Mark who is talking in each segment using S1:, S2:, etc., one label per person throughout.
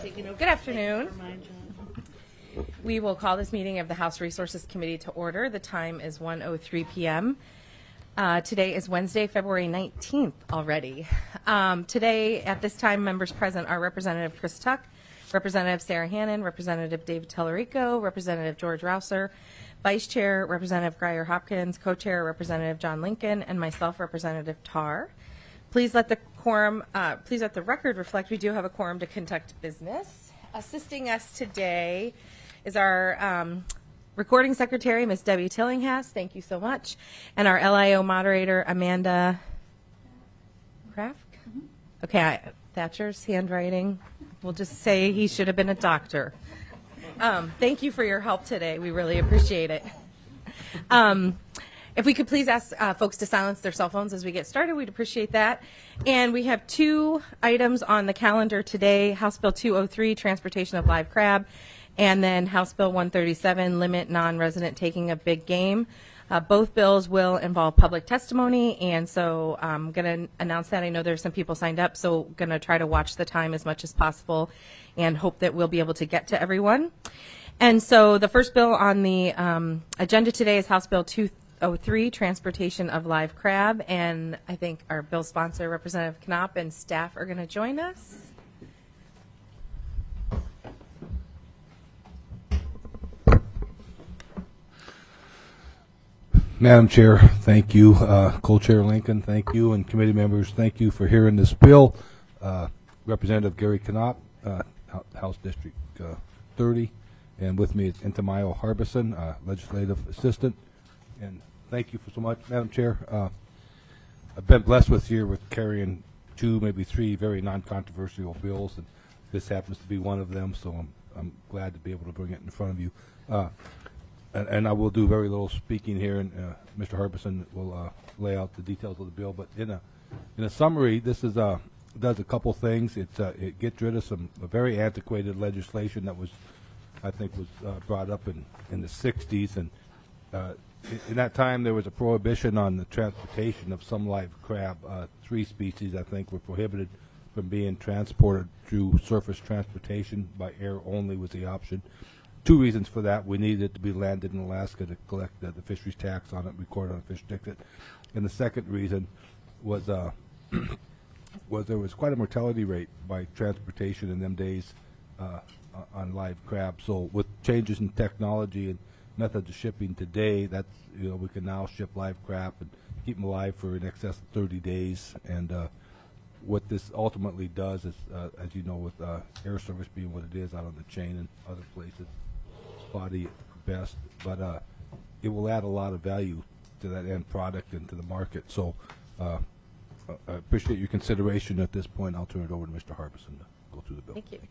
S1: Good afternoon. We will call this meeting of the House Resources Committee to order. The time is 1:03 p.m. Today is Wednesday, February 19th already. Today, at this time, members present are Representative Chris Tuck, Representative Sarah Hannon, Representative David Tellerico, Representative George Rouser, Vice Chair Representative Grier Hopkins, Co-Chair Representative John Lincoln, and myself, Representative Tarr. Please let the record reflect we do have a quorum to conduct business. Assisting us today is our recording secretary, Ms. Debbie Tillinghast. Thank you so much. And our LIO moderator, Amanda Kraft. Okay, Thatcher's handwriting. We'll just say he should have been a doctor. Thank you for your help today. We really appreciate it. If we could please ask folks to silence their cell phones as we get started, we'd appreciate that. And we have two items on the calendar today, House Bill 203, Transportation of Live Crab, and then House Bill 137, Limit Non-Resident Taking of Big Game. Both bills will involve public testimony, and so I'm going to announce that. I know there's some people signed up, so going to try to watch the time as much as possible and hope that we'll be able to get to everyone. And so the first bill on the agenda today is House Bill 203, Transportation of Live Crab, and I think our bill sponsor, Representative Knopp, and staff are going to join us.
S2: Madam Chair, thank you. Co-Chair Lincoln, thank you. And committee members, thank you for hearing this bill. Representative Gary Knopp, House District 30, and with me is Intamayo Harbison, Legislative Assistant. And thank you so much, Madam Chair. I've been blessed with carrying two, maybe three very non-controversial bills, and this happens to be one of them, so I'm glad to be able to bring it in front of you. And I will do very little speaking here, and Mr. Harbison will lay out the details of the bill. But in a summary, this is does a couple things. It gets rid of some very antiquated legislation that was, I think, was brought up in the 60s, and in that time there was a prohibition on the transportation of some live crab. 3 species, I think, were prohibited from being transported through surface transportation. By air only was the option. 2 reasons for that. We needed it to be landed in Alaska to collect the fisheries tax on it, record on a fish ticket. And the second reason was was there was quite a mortality rate by transportation in them days on live crab. So with changes in technology and methods of shipping today, that's, we can now ship live crab and keep them alive for in excess of 30 days. And what this ultimately does is, as you know, with air service being what it is out on the chain and other places, body best, but it will add a lot of value to that end product and to the market. So I appreciate your consideration at this point. I'll turn it over to Mr. Harbison to go through the bill.
S1: Thank you.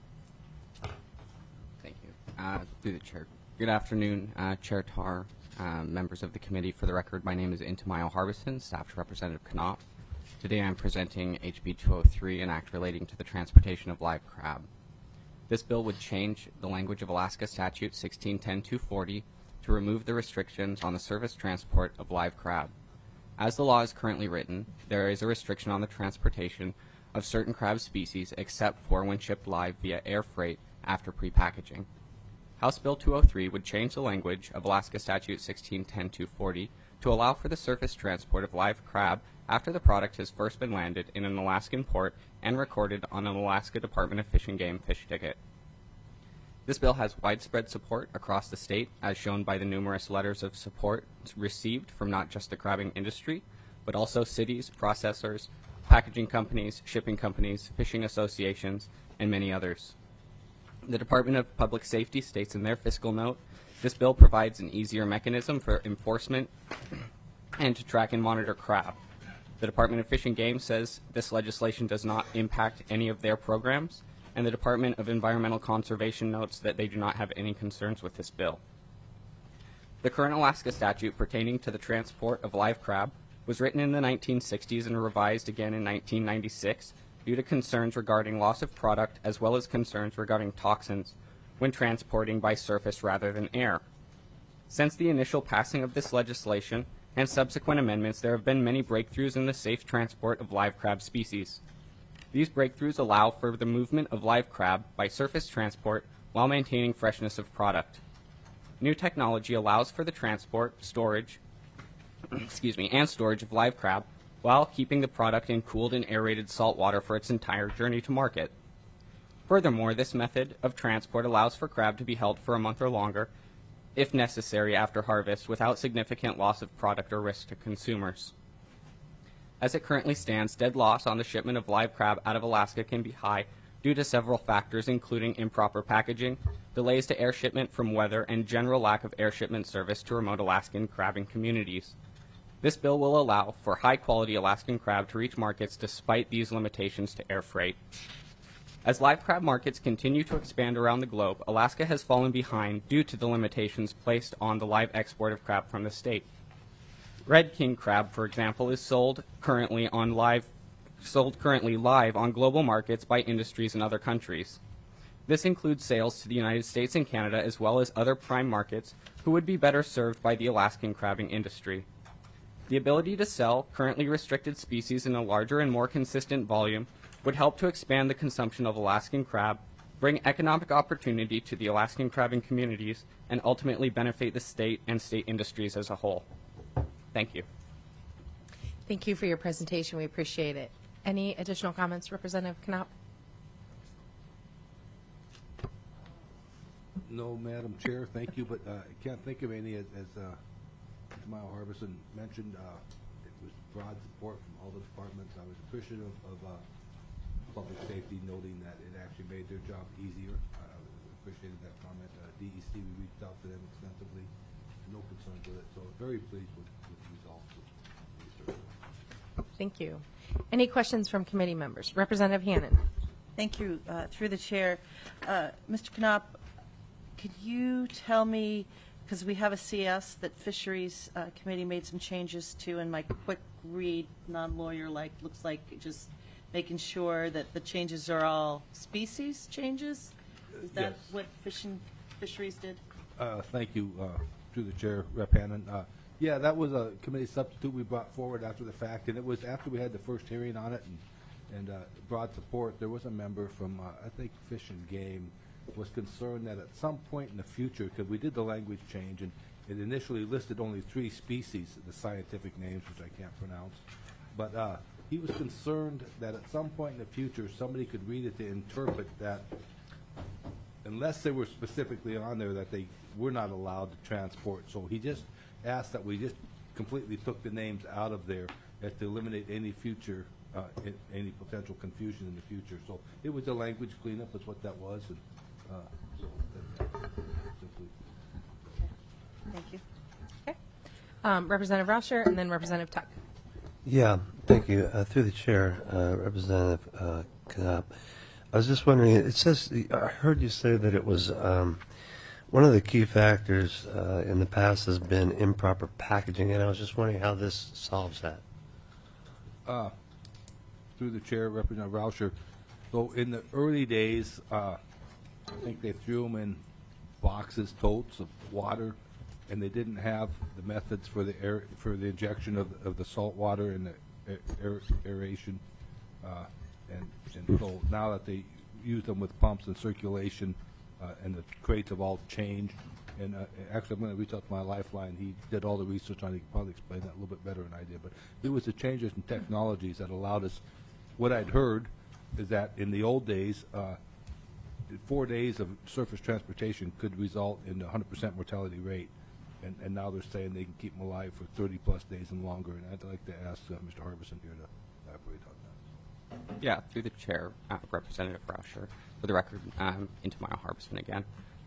S3: Thank you. Through the chair. Good afternoon, Chair Tarr, members of the committee. For the record, my name is Intamayo Harbison, Staff to Representative Knopp. Today I'm presenting HB 203, an act relating to the transportation of live crab. This bill would change the language of Alaska Statute 1610-240 to remove the restrictions on the surface transport of live crab. As the law is currently written, there is a restriction on the transportation of certain crab species except for when shipped live via air freight after prepackaging. House Bill 203 would change the language of Alaska Statute 1610-240 to allow for the surface transport of live crab after the product has first been landed in an Alaskan port and recorded on an Alaska Department of Fish and Game fish ticket. This bill has widespread support across the state, as shown by the numerous letters of support received from not just the crabbing industry, but also cities, processors, packaging companies, shipping companies, fishing associations, and many others. The Department of Public Safety states in their fiscal note, this bill provides an easier mechanism for enforcement and to track and monitor crab. The Department of Fish and Game says this legislation does not impact any of their programs, and the Department of Environmental Conservation notes that they do not have any concerns with this bill. The current Alaska statute pertaining to the transport of live crab was written in the 1960s and revised again in 1996 due to concerns regarding loss of product as well as concerns regarding toxins when transporting by surface rather than air. Since the initial passing of this legislation and subsequent amendments, there have been many breakthroughs in the safe transport of live crab species. These breakthroughs allow for the movement of live crab by surface transport while maintaining freshness of product. New technology allows for the transport, storage, and storage of live crab while keeping the product in cooled and aerated salt water for its entire journey to market. Furthermore, this method of transport allows for crab to be held for a month or longer, if necessary after harvest, without significant loss of product or risk to consumers. As it currently stands, dead loss on the shipment of live crab out of Alaska can be high due to several factors, including improper packaging, delays to air shipment from weather, and general lack of air shipment service to remote Alaskan crabbing communities. This bill will allow for high-quality Alaskan crab to reach markets despite these limitations to air freight. As live crab markets continue to expand around the globe, Alaska has fallen behind due to the limitations placed on the live export of crab from the state. Red king crab, for example, is sold currently live on global markets by industries in other countries. This includes sales to the United States and Canada, as well as other prime markets who would be better served by the Alaskan crabbing industry. The ability to sell currently restricted species in a larger and more consistent volume would help to expand the consumption of Alaskan crab, bring economic opportunity to the Alaskan crabbing communities, and ultimately benefit the state and state industries as a whole. Thank you.
S1: Thank you for your presentation. We appreciate it. Any additional comments, Representative Knopp?
S2: No, Madam Chair, thank you, but I can't think of any, as Mile Harbison mentioned. It was broad support from all the departments. I was appreciative of public safety noting that it actually made their job easier. I appreciated that comment. DEC, we reached out to them extensively. No concerns with it, so very pleased with the results of the research.
S1: Thank you. Any questions from committee members? Representative Hannan.
S4: Thank you. Through the chair, Mr. Knopp, could you tell me, because we have a CS that Fisheries Committee made some changes to, and my quick read, non-lawyer like, looks like just making sure that the changes are all species changes? Is that
S2: Yes.
S4: what Fisheries did?
S2: Thank you, through the chair, Rep. Hannan. Yeah, that was a committee substitute we brought forward after the fact, and it was after we had the first hearing on it and broad support. There was a member from, I think, Fish and Game, was concerned that at some point in the future, because we did the language change, and it initially listed only 3 species, the scientific names, which I can't pronounce, but he was concerned that at some point in the future, somebody could read it to interpret that unless they were specifically on there, that they were not allowed to transport. So he just asked that we just completely took the names out of there as to eliminate any future, any potential confusion in the future. So it was a language cleanup, is what that was. And, so simply.
S4: Thank you.
S1: Okay. Representative Rauscher and then Representative Tuck.
S5: Yeah, thank you. Through the chair, Representative Knopp, I was just wondering, it says, I heard you say that it was one of the key factors in the past has been improper packaging, and I was just wondering how this solves that.
S2: Through the chair, Representative Rauscher. So in the early days, I think they threw them in boxes, totes of water, and they didn't have the methods for the air, for the injection of the salt water and the aeration. And so now that they use them with pumps and circulation, and the crates have all changed. And actually, I'm going to reach out to my Lifeline. He did all the research on it. He can probably explain that a little bit better than I did. But it was the changes in technologies that allowed us. What I'd heard is that in the old days, 4 days of surface transportation could result in a 100% mortality rate. And now they're saying they can keep them alive for 30-plus days and longer. And I'd like to ask Mr. Harbison here to elaborate on that.
S3: Yeah, through the chair, Representative Rauscher. For the record, into Mile Harbison again.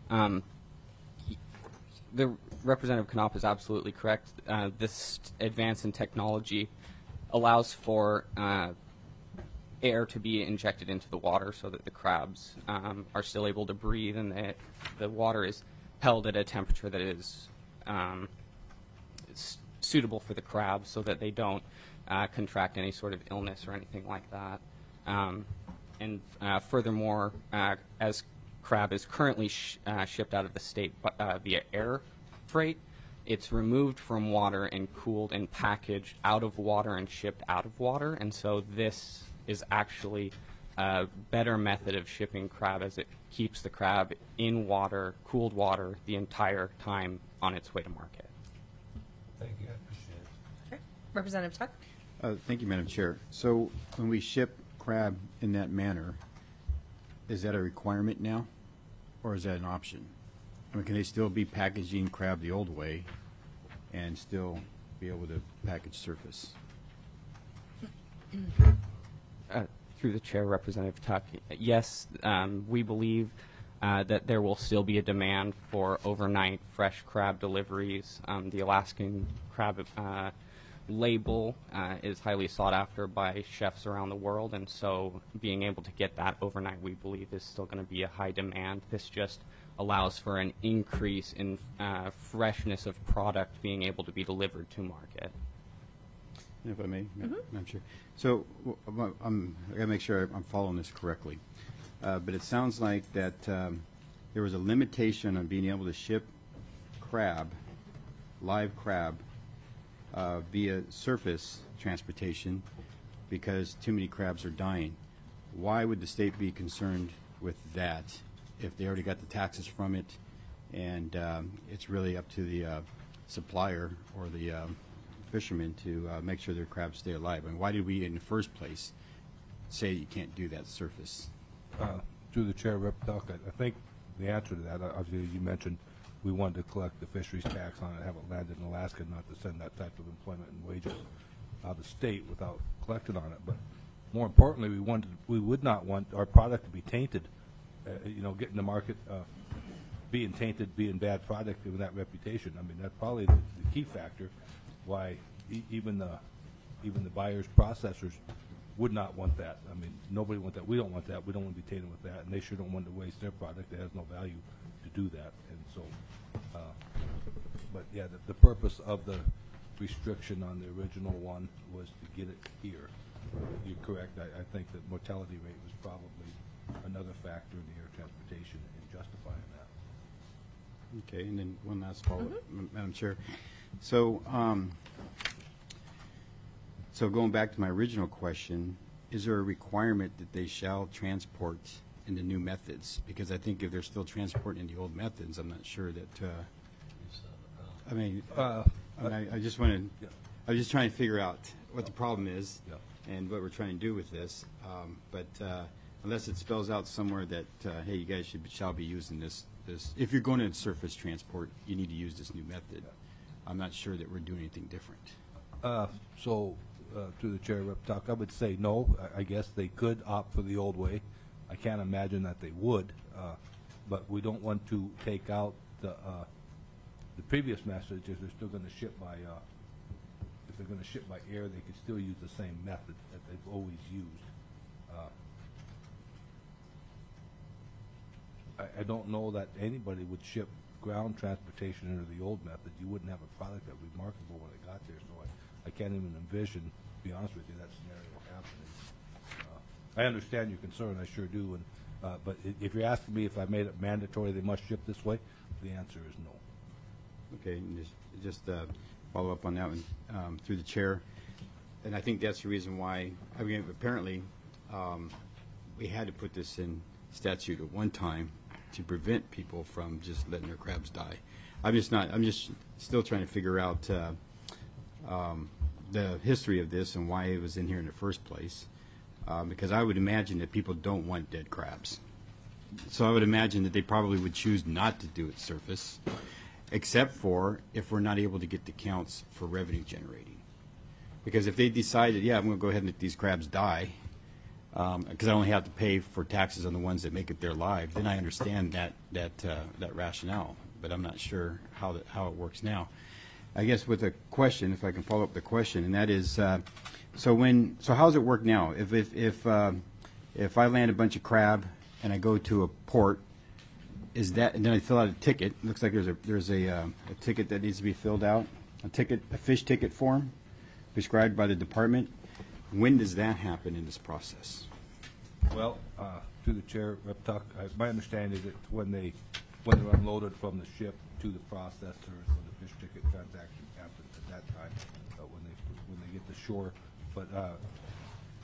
S3: The Representative Knopp is absolutely correct. This advance in technology allows for air to be injected into the water so that the crabs are still able to breathe, and the water is held at a temperature that is suitable for the crabs so that they don't contract any sort of illness or anything like that. And furthermore, as crab is currently shipped out of the state via air freight, it's removed from water and cooled and packaged out of water and shipped out of water. And so this is actually a better method of shipping crab as it keeps the crab in water, cooled water, the entire time on its way to market.
S5: Thank you, I appreciate it.
S1: Okay. Representative Tuck?
S6: Thank you, Madam Chair. So when we ship crab in that manner, is that a requirement now, or is that an option? I mean, can they still be packaging crab the old way and still be able to package surface?
S3: Through the chair, Representative Tuck, yes, we believe that there will still be a demand for overnight fresh crab deliveries. The Alaskan crab label is highly sought after by chefs around the world, and so being able to get that overnight, we believe, is still going to be a high demand. This just allows for an increase in freshness of product being able to be delivered to market.
S6: If I may, Madam Chair. So I got to make sure I'm following this correctly. But it sounds like that there was a limitation on being able to ship crab, live crab, via surface transportation because too many crabs are dying. Why would the state be concerned with that if they already got the taxes from it and it's really up to the supplier or the fishermen to make sure their crabs stay alive? I mean, why did we in the first place say you can't do that surface?
S2: Through the chair, Rep. Tuck, I think the answer to that, obviously, you mentioned we wanted to collect the fisheries tax on it, have it landed in Alaska, not to send that type of employment and wages out of state without collecting on it. But more importantly, we would not want our product to be tainted, getting the market, being tainted, being bad product, given that reputation. I mean, that's probably the key factor why even the buyers, processors would not want that. I mean, nobody want that. We don't want that. We don't want to be tainted with that, and they sure don't want to waste their product. That has no value to do that. And so, but yeah, the purpose of the restriction on the original one was to get it here. You're correct. I think that mortality rate was probably another factor in the air transportation in justifying that.
S6: Okay, and then one last follow-up, Madam Chair. So, so going back to my original question, is there a requirement that they shall transport in the new methods? Because I think if they're still transporting in the old methods, I'm not sure that. I mean, I just wanted. I was just trying to figure out what the problem is and what we're trying to do with this. But unless it spells out somewhere that hey, you guys shall be using this. If you're going to surface transport, you need to use this new method. I'm not sure that we're doing anything different.
S2: Through the chair, Rep. Tuck, I would say no. I guess they could opt for the old way. I can't imagine that they would, but we don't want to take out the previous message. If they're still going to ship by, if they're going to ship by air, they could still use the same method that they've always used. I don't know that anybody would ship ground transportation under the old method. You wouldn't have a product that would be marketable when it got there. So I can't even envision, to be honest with you, that scenario happening. I understand your concern, I sure do. And but if you're asking me if I made it mandatory they must ship this way, the answer is no.
S6: Okay, and just follow up on that one through the chair. And I think that's the reason why, I mean, apparently we had to put this in statute at one time to prevent people from just letting their crabs die. I'm just still trying to figure out the history of this and why it was in here in the first place. Because I would imagine that people don't want dead crabs. So I would imagine that they probably would choose not to do it surface, except for if we're not able to get the counts for revenue generating. Because if they decided, yeah, I'm going to go ahead and let these crabs die, because I only have to pay for taxes on the ones that make it there live, then I understand that rationale. But I'm not sure how it works now. I guess with a question, if I can follow up the question, and that is, so how does it work now? If I land a bunch of crab and I go to a port, is that, and then I fill out a ticket? It looks like there's a ticket that needs to be filled out, a fish ticket form prescribed by the department. When does that happen in this process?
S2: Well, through the chair, Rep. Tuck, my understanding is that when they're unloaded from the ship to the processor, so the fish ticket transaction happens at that time when they get to shore. But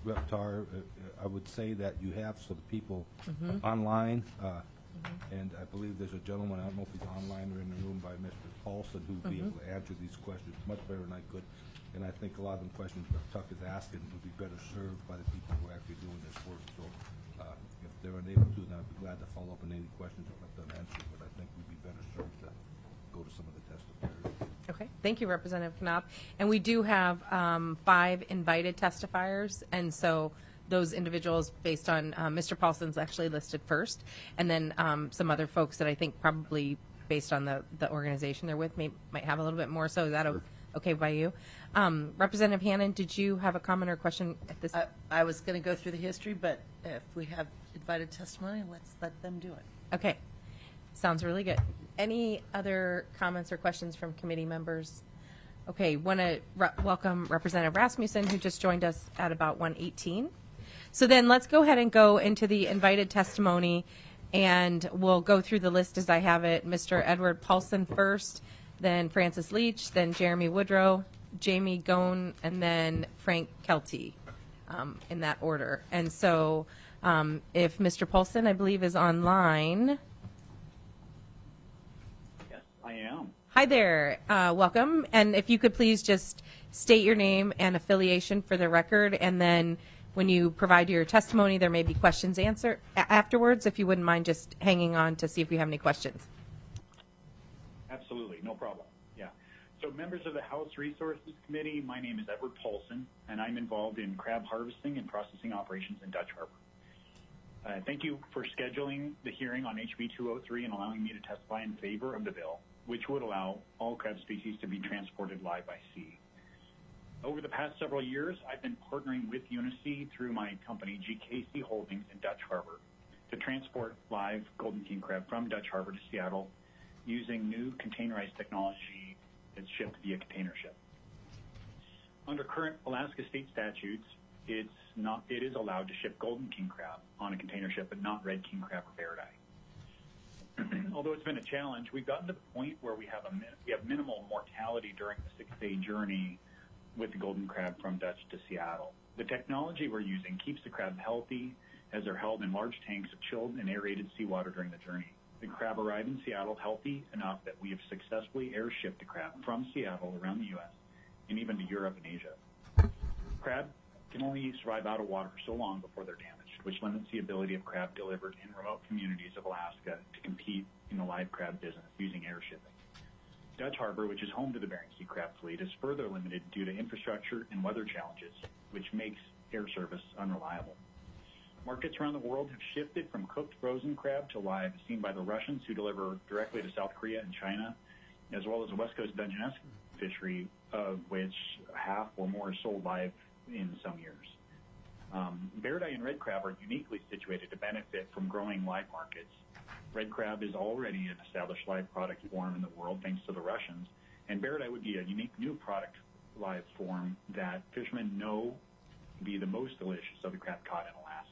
S2: Rep. Tar, I would say that you have some people online, and I believe there's a gentleman, I don't know if he's online or in the room, by Mr. Paulson, who'd be able to answer these questions much better than I could. And I think a lot of the questions Rep. Tuck is asking would be better served by the people who are actually doing this work. So if they're unable to, then I'd be glad to follow up on any questions or let them answer, but I think we'd be better served to go to some of the testifiers.
S1: Okay, thank you, Representative Knopp. And we do have 5 invited testifiers, and so those individuals, based on Mr. Paulson's actually listed first, and then some other folks that I think probably, based on the organization they're with, might have a little bit more. So is that okay by you? Representative Hannan, did you have a comment or question at this?
S4: I was going to go through the history, but if we have invited testimony, let's let them do it.
S1: Okay, sounds really good. Any other comments or questions from committee members? Okay, want to welcome Representative Rasmussen, who just joined us at about 1:18. So then let's go ahead and go into the invited testimony, and we'll go through the list as I have it. Mr. Edward Paulson first, then Francis Leach, then Jeremy Woodrow, Jamie Gone, and then Frank Kelty, in that order. And so if Mr. Paulson, I believe, is online.
S7: Yes, I am.
S1: Hi there, welcome. And if you could please just state your name and affiliation for the record, and then when you provide your testimony, there may be questions answered afterwards, if you wouldn't mind just hanging on to see if we have any questions.
S7: Absolutely, no problem. Yeah. So members of the House Resources Committee, my name is Edward Paulson, and I'm involved in crab harvesting and processing operations in Dutch Harbor. Thank you for scheduling the hearing on HB 203 and allowing me to testify in favor of the bill, which would allow all crab species to be transported live by sea. Over the past several years, I've been partnering with Unisea through my company, GKC Holdings in Dutch Harbor, to transport live golden king crab from Dutch Harbor to Seattle using new containerized technology that's shipped via container ship. Under current Alaska state statutes, it is allowed to ship golden king crab on a container ship, but not red king crab or barredeye. Although it's been a challenge, we've gotten to the point where we have minimal mortality during the 6-day journey with the golden crab from Dutch to Seattle. The technology we're using keeps the crab healthy as they're held in large tanks of chilled and aerated seawater during the journey. The crab arrive in Seattle healthy enough that we have successfully airshipped the crab from Seattle around the U.S. and even to Europe and Asia. Crab can only survive out of water for so long before they're damaged, which limits the ability of crab delivered in remote communities of Alaska to compete in the live crab business using air shipping. Dutch Harbor, which is home to the Bering Sea crab fleet, is further limited due to infrastructure and weather challenges, which makes air service unreliable. Markets around the world have shifted from cooked frozen crab to live, as seen by the Russians, who deliver directly to South Korea and China, as well as the West Coast Dungeness fishery, of which half or more is sold live in some years. Barredeye and red crab are uniquely situated to benefit from growing live markets. Red crab is already an established live product form in the world thanks to the Russians, and barredeye would be a unique new product live form that fishermen know to be the most delicious of the crab caught in Alaska.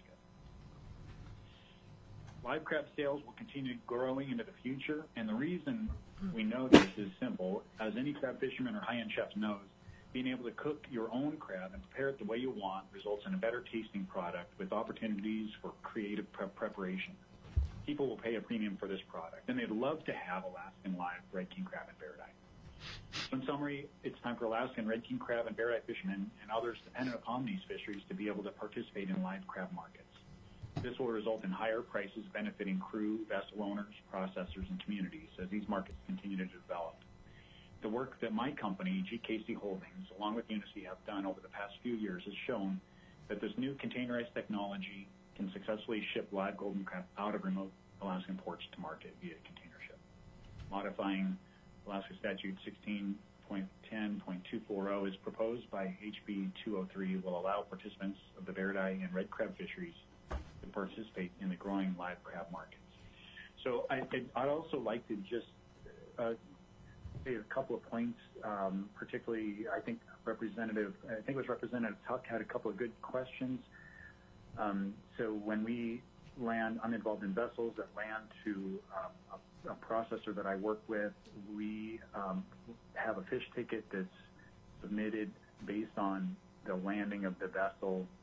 S7: Live crab sales will continue growing into the future, and the reason we know this is simple. As any crab fisherman or high-end chef knows, being able to cook your own crab and prepare it the way you want results in a better tasting product with opportunities for creative preparation. People will pay a premium for this product, and they'd love to have Alaskan live red king crab and barredeye. So in summary, it's time for Alaskan red king crab and barredeye fishermen and others dependent upon these fisheries to be able to participate in live crab markets. This will result in higher prices benefiting crew, vessel owners, processors, and communities as these markets continue to develop. The work that my company, GKC Holdings, along with Unisea, have done over the past few years has shown that this new containerized technology can successfully ship live golden crab out of remote Alaskan ports to market via container ship. Modifying Alaska Statute 16.10.240 as proposed by HB 203 will allow participants of the barredeye and red crab fisheries to participate in the growing live crab markets. So I'd also like to just say a couple of points, particularly I think it was Representative Tuck had a couple of good questions. So when we land, I'm involved in vessels that land to a processor that I work with. We have a fish ticket that's submitted based on the landing of the vessel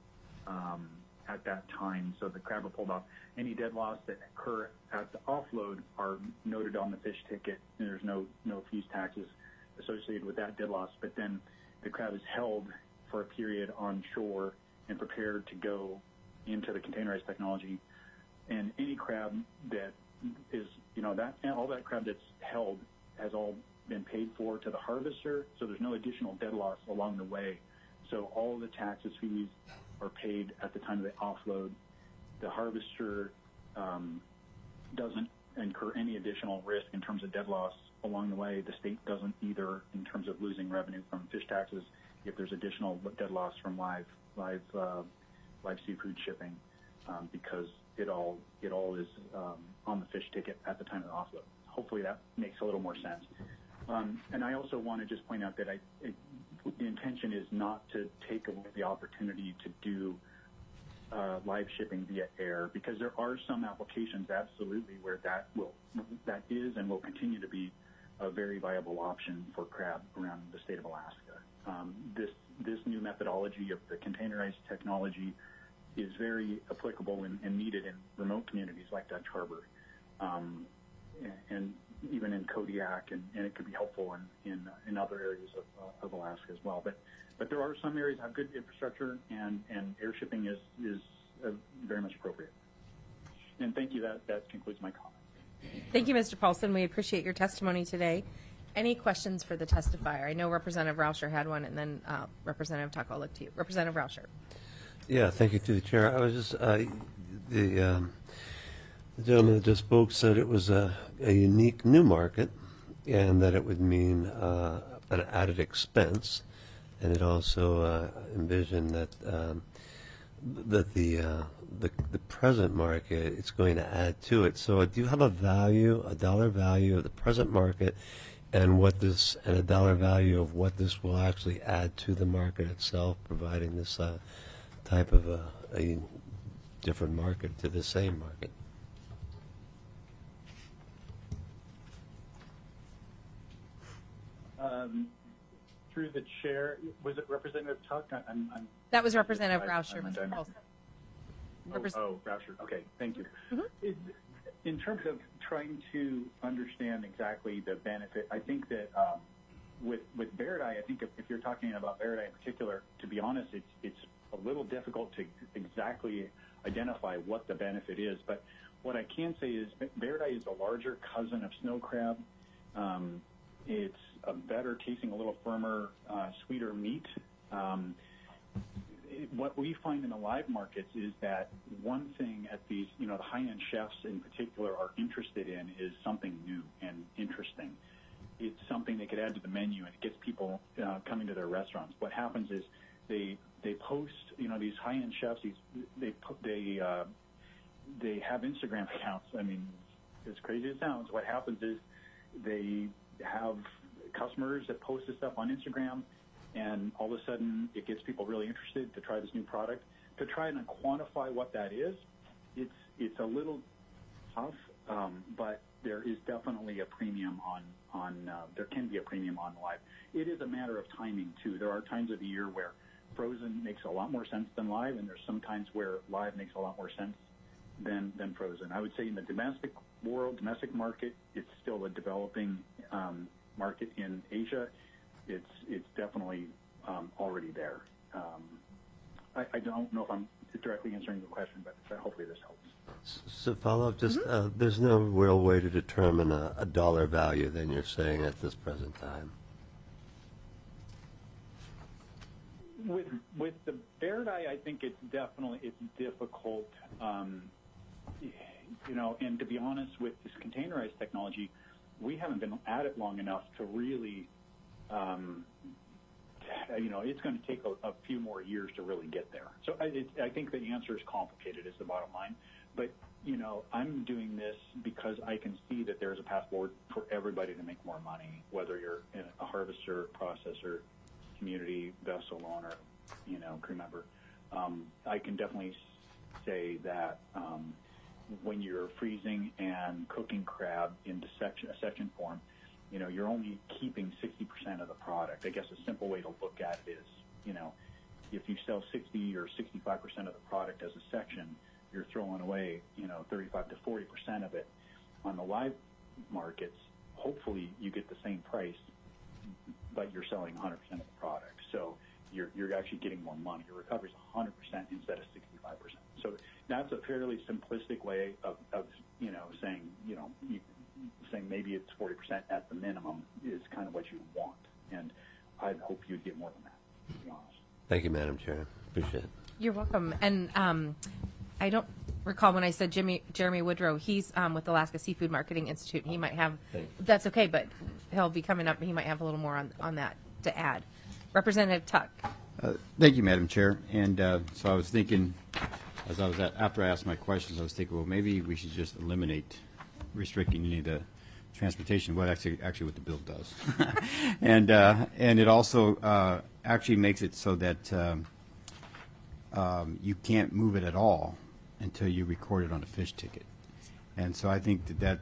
S7: at that time, so the crab are pulled off. Any dead loss that occur at the offload are noted on the fish ticket, and there's no fees, taxes associated with that dead loss. But then the crab is held for a period on shore and prepared to go into the containerized technology. And any crab that is, all that crab that's held has all been paid for to the harvester, so there's no additional dead loss along the way. So all the taxes, fees are paid at the time of the offload. The harvester doesn't incur any additional risk in terms of dead loss along the way. The state doesn't either in terms of losing revenue from fish taxes if there's additional dead loss from live seafood shipping, because it all is on the fish ticket at the time of the offload. Hopefully that makes a little more sense. And I also want to just point out that the intention is not to take away the opportunity to do live shipping via air, because there are some applications absolutely where that is and will continue to be a very viable option for crab around the state of Alaska. This new methodology of the containerized technology is very applicable and needed in remote communities like Dutch Harbor, and even in Kodiak, and it could be helpful in other areas of Alaska as well. But there are some areas that have good infrastructure, and air shipping is very much appropriate. And thank you. That concludes my comment.
S1: Thank you, Mr. Paulson. We appreciate your testimony today. Any questions for the testifier? I know Representative Rauscher had one, and then Representative Tuck, I'll look to you. Representative Rauscher.
S5: Yeah, thank you to the chair. I was just the gentleman that just spoke said it was a unique new market, and that it would mean an added expense, and it also envisioned that the present market, it's going to add to it. So do you have a dollar value of the present market, and a dollar value of what this will actually add to the market itself, providing this type of a different market to the same market?
S7: Through the chair, was it Representative Tuck?
S1: That was Representative Rauscher,
S7: I'm
S1: Mr. Paulson.
S7: Rauscher. Okay, thank you.
S1: Mm-hmm.
S7: In terms of trying to understand exactly the benefit, I think that with Bairdi, I think if you're talking about Bairdi in particular, to be honest, it's a little difficult to exactly identify what the benefit is. But what I can say is Bairdi is a larger cousin of snow crab. It's a better tasting, a little firmer, sweeter meat. What we find in the live markets is that one thing at these, the high-end chefs in particular are interested in is something new and interesting. It's something they could add to the menu, and it gets people coming to their restaurants. What happens is they post, these high-end chefs, they have Instagram accounts. I mean, as crazy as it sounds, what happens is they have customers that post this stuff on Instagram, and all of a sudden it gets people really interested to try this new product. To try and quantify what that is, it's a little tough, but there is definitely a premium there can be a premium on live. It is a matter of timing too. There are times of the year where frozen makes a lot more sense than live, and there's some times where live makes a lot more sense than frozen. I would say in the domestic market, it's still a developing market. In Asia, it's definitely already there. I don't know if I'm directly answering the question, but hopefully this helps.
S5: So follow up, just there's no real way to determine a dollar value, then you're saying, at this present time?
S7: With the Bairdi, I think it's difficult, and to be honest, with this containerized technology, we haven't been at it long enough to really, it's going to take a few more years to really get there. So I think the answer is complicated, is the bottom line. But, I'm doing this because I can see that there's a path forward for everybody to make more money, whether you're a harvester, processor, community, vessel owner, crew member. I can definitely say that when you're freezing and cooking crab into section form, you're only keeping 60% of the product. I guess a simple way to look at it is, if you sell 60 or 65% of the product as a section, you're throwing away, 35 to 40% of it. On the live markets, hopefully you get the same price, but you're selling 100% of the product. So you're actually getting more money. Your recovery is 100% instead of 65%. So that's a fairly simplistic way of saying, saying maybe it's 40% at the minimum is kind of what you want. And I'd hope you'd get more than that, to be honest.
S5: Thank you, Madam Chair. Appreciate it.
S1: You're welcome. And I don't recall when I said Jeremy Woodrow, he's with Alaska Seafood Marketing Institute. He might have, that's okay, but he'll be coming up and he might have a little more on that to add. Representative Tuck.
S6: Thank you, Madam Chair. And so I was thinking, after I asked my questions, I was thinking, well, maybe we should just eliminate restricting any of the transportation. Well, actually what the bill does. And it also actually makes it so that you can't move it at all until you record it on a fish ticket. And so I think that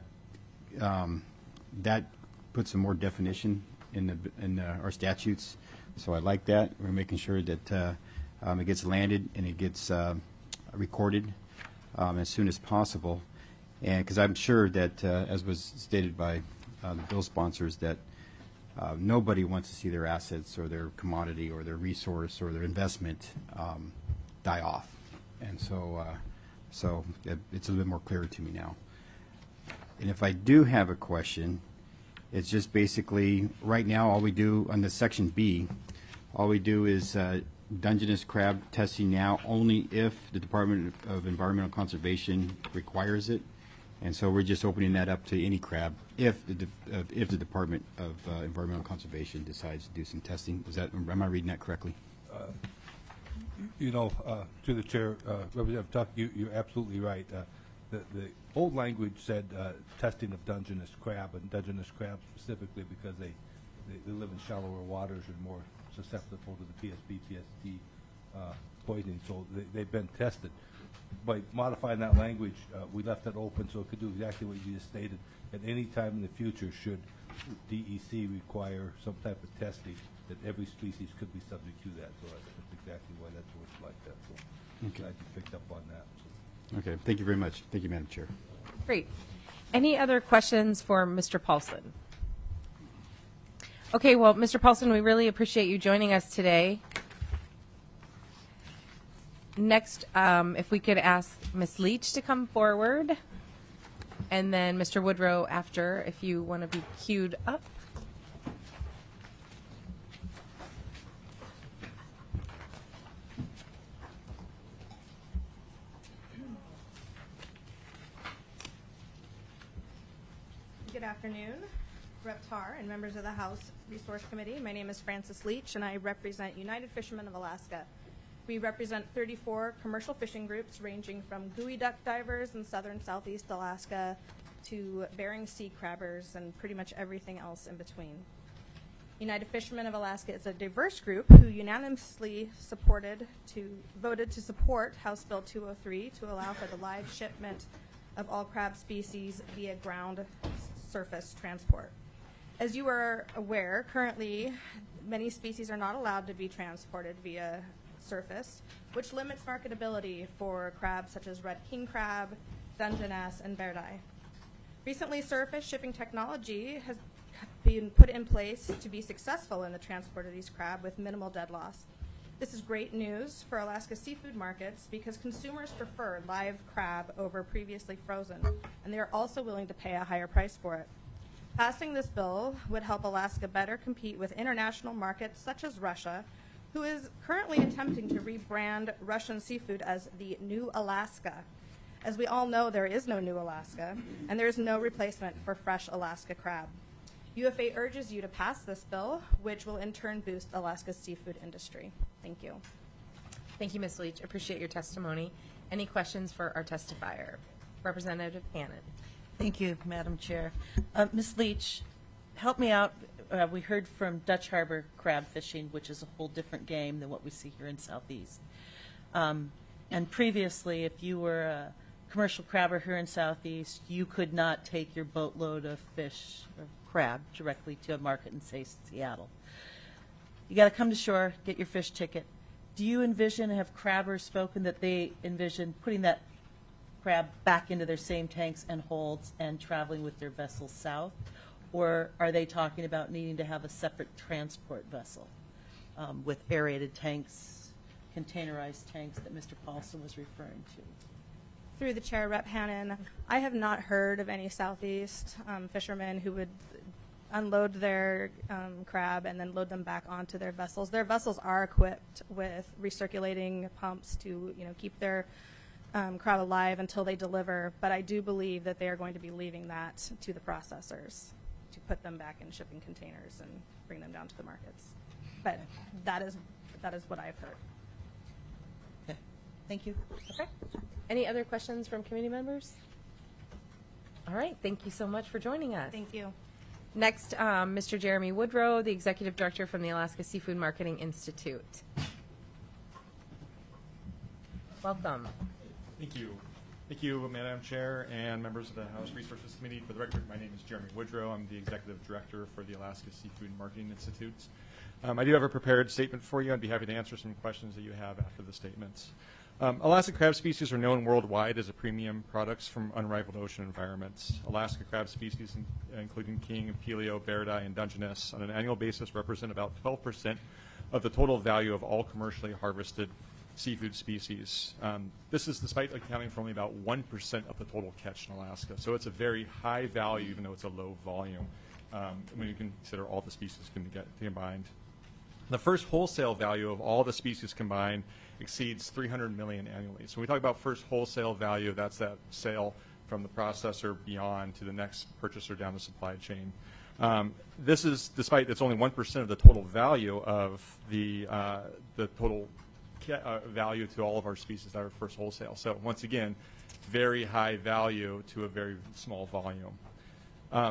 S6: puts some more definition in our statutes. So I like that. We're making sure that it gets landed and it gets recorded as soon as possible. And because I'm sure that, as was stated by the bill sponsors, that nobody wants to see their assets or their commodity or their resource or their investment die off. And so it's a little bit more clear to me now. And if I do have a question, it's just basically, right now, all we do on the Section B, all we do is Dungeness crab testing now only if the Department of Environmental Conservation requires it. And so we're just opening that up to any crab if the Department of Environmental Conservation decides to do some testing. Am I reading that correctly?
S2: To the chair, Representative Tuck, you're absolutely right. The old language said testing of Dungeness crab, and Dungeness crab specifically because they live in shallower waters and more susceptible to the PSP, PST poisoning, so they've been tested. By modifying that language, we left that open so it could do exactly what you just stated. At any time in the future, should DEC require some type of testing, that every species could be subject to that. So that's exactly why that's what's like that. So I'm glad you picked up on that. So.
S6: Okay, thank you very much. Thank you, Madam Chair.
S1: Great. Any other questions for Mr. Paulson? Okay, well, Mr. Paulson, we really appreciate you joining us today. Next, if we could ask Ms. Leach to come forward, and then Mr. Woodrow after, if you want to be queued up.
S8: Good afternoon, Rep. Tar and members of the House Resource Committee. My name is Frances Leach, and I represent United Fishermen of Alaska. We represent 34 commercial fishing groups ranging from gooey duck divers in southern southeast Alaska to Bering Sea crabbers and pretty much everything else in between. United Fishermen of Alaska is a diverse group who unanimously voted to support House Bill 203 to allow for the live shipment of all crab species via ground surface transport. As you are aware, currently many species are not allowed to be transported via surface, which limits marketability for crabs such as red king crab, Dungeness, and Bairdai. Recently, surface shipping technology has been put in place to be successful in the transport of these crab with minimal dead loss. This is great news for Alaska seafood markets because consumers prefer live crab over previously frozen, and they are also willing to pay a higher price for it. Passing this bill would help Alaska better compete with international markets such as Russia, who is currently attempting to rebrand Russian seafood as the New Alaska. As we all know, there is no New Alaska, and there is no replacement for fresh Alaska crab. UFA urges you to pass this bill, which will in turn boost Alaska's seafood industry. Thank you.
S1: Thank you, Ms. Leach. Appreciate your testimony. Any questions for our testifier? Representative Hannon.
S4: Thank you, Madam Chair. Ms. Leach, help me out. We heard from Dutch Harbor crab fishing, which is a whole different game than what we see here in Southeast. And previously, if you were a commercial crabber here in Southeast, you could not take your boatload of fish or crab directly to a market in, say, Seattle. You got to come to shore, get your fish ticket, do you envision, have crabbers spoken that they envision putting that crab back into their same tanks and holds and traveling with their vessels south? Or are they talking about needing to have a separate transport vessel with aerated tanks, containerized tanks that Mr. Paulson was referring to?
S8: Through the chair, Rep. Hannon, I have not heard of any Southeast fishermen who would unload their crab and then load them back onto their vessels. Their vessels are equipped with recirculating pumps to, keep their crab alive until they deliver. But I do believe that they are going to be leaving that to the processors to put them back in shipping containers and bring them down to the markets. But that is what I've heard.
S4: Okay, thank you.
S1: Okay. Any other questions from committee members? All right. Thank you so much for joining us.
S8: Thank you.
S1: Next, Mr. Jeremy Woodrow, the Executive Director from the Alaska Seafood Marketing Institute. Welcome.
S9: Thank you. Thank you, Madam Chair and members of the House Resources Committee. For the record, my name is Jeremy Woodrow. I'm the Executive Director for the Alaska Seafood Marketing Institute. I do have a prepared statement for you. I'd be happy to answer some questions that you have after the statements. Alaska crab species are known worldwide as a premium products from unrivaled ocean environments. Alaska crab species, including king, peleo, beardeye, and Dungeness, on an annual basis represent about 12% of the total value of all commercially harvested seafood species. This is despite accounting for only about 1% of the total catch in Alaska. So it's a very high value, even though it's a low volume, when you consider all the species combined. The first wholesale value of all the species combined exceeds $300 million annually. So when we talk about first wholesale value, that's that sale from the processor beyond to the next purchaser down the supply chain. This is despite it's only 1% of the total value of the total value to all of our species that are first wholesale. So once again, very high value to a very small volume.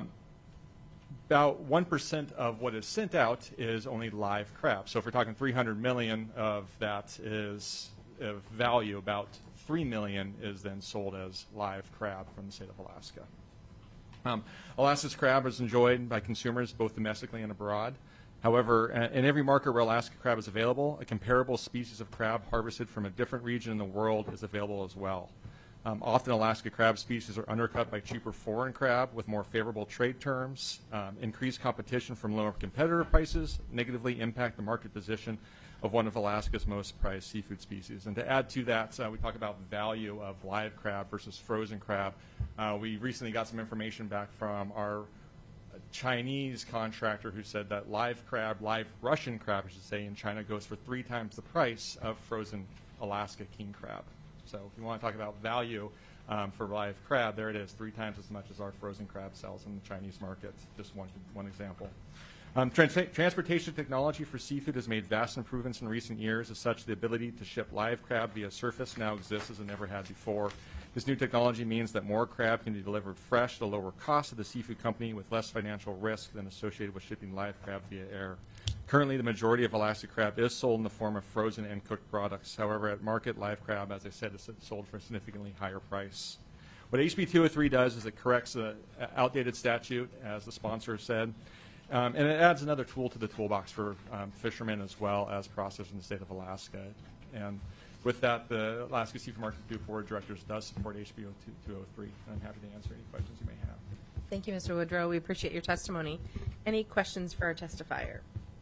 S9: About 1% of what is sent out is only live crab. So if we're talking 300 million of that is of value, about 3 million is then sold as live crab from the state of Alaska. Alaska's crab is enjoyed by consumers both domestically and abroad. However, in every market where Alaska crab is available, a comparable species of crab harvested from a different region in the world is available as well. Often Alaska crab species are undercut by cheaper foreign crab with more favorable trade terms. Increased competition from lower competitor prices negatively impact the market position of one of Alaska's most prized seafood species. And to add to that, we talk about value of live crab versus frozen crab. We recently got some information back from our Chinese contractor who said that live Russian crab, I should say, in China goes for 3 times the price of frozen Alaska king crab. So if you want to talk about value for live crab, there it is, 3 times as much as our frozen crab sells in the Chinese market. Just one example. Transportation technology for seafood has made vast improvements in recent years. As such, the ability to ship live crab via surface now exists as it never had before. This new technology means that more crab can be delivered fresh at a lower cost to the seafood company with less financial risk than associated with shipping live crab via air. Currently, the majority of Alaska crab is sold in the form of frozen and cooked products. However, at market, live crab, as I said, is sold for a significantly higher price. What HB 203 does is it corrects an outdated statute, as the sponsor said, and it adds another tool to the toolbox for fishermen as well as processors in the state of Alaska. And with that, the Alaska Seafood Marketing Board of Directors does support HB 203, and I'm happy to answer any questions you may have.
S1: Thank you, Mr. Woodrow. We appreciate your testimony. Any questions for our testifier?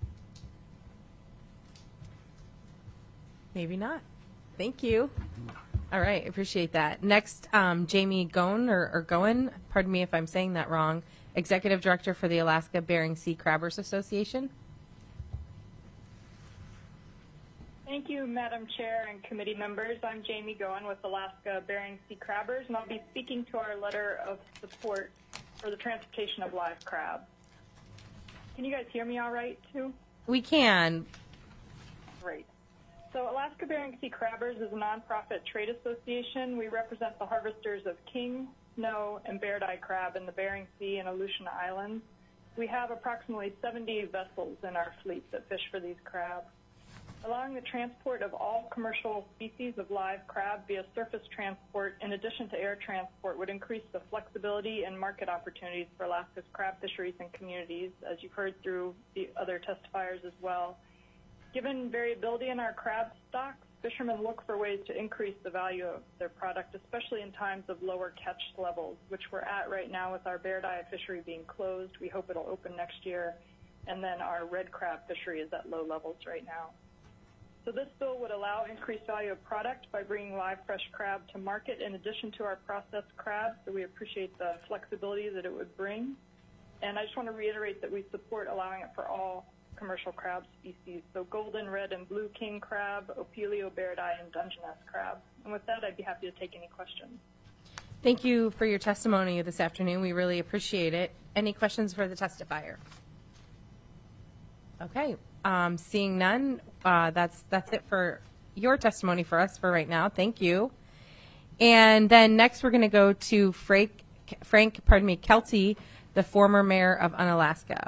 S1: Maybe not. Thank you. All right, appreciate that. Next, Jamie Goen, or Goen, pardon me if I'm saying that wrong, Executive Director for the Alaska Bering Sea Crabbers Association.
S10: Thank you, Madam Chair and committee members. I'm Jamie Goen with Alaska Bering Sea Crabbers, and I'll be speaking to our letter of support for the transportation of live crab. Can you guys hear me all right, too?
S1: We can.
S10: Great. So Alaska Bering Sea Crabbers is a nonprofit trade association. We represent the harvesters of king, snow, and beardeye crab in the Bering Sea and Aleutian Islands. We have approximately 70 vessels in our fleet that fish for these crabs. Allowing the transport of all commercial species of live crab via surface transport in addition to air transport would increase the flexibility and market opportunities for Alaska's crab fisheries and communities, as you've heard through the other testifiers as well. Given variability in our crab stocks, fishermen look for ways to increase the value of their product, especially in times of lower catch levels, which we're at right now with our Bear Dive fishery being closed. We hope it'll open next year. And then our red crab fishery is at low levels right now. So this bill would allow increased value of product by bringing live fresh crab to market in addition to our processed crab. So we appreciate the flexibility that it would bring. And I just want to reiterate that we support allowing it for all commercial crab species. So golden, red, and blue king crab, Opelio, Beardeye, and Dungeness crab. And with that, I'd be happy to take any questions.
S1: Thank you for your testimony this afternoon. We really appreciate it. Any questions for the testifier? Okay. Seeing none, that's it for your testimony for us for right now. Thank you. And then next we're going to go to Frank Kelty, the former mayor of Unalaska.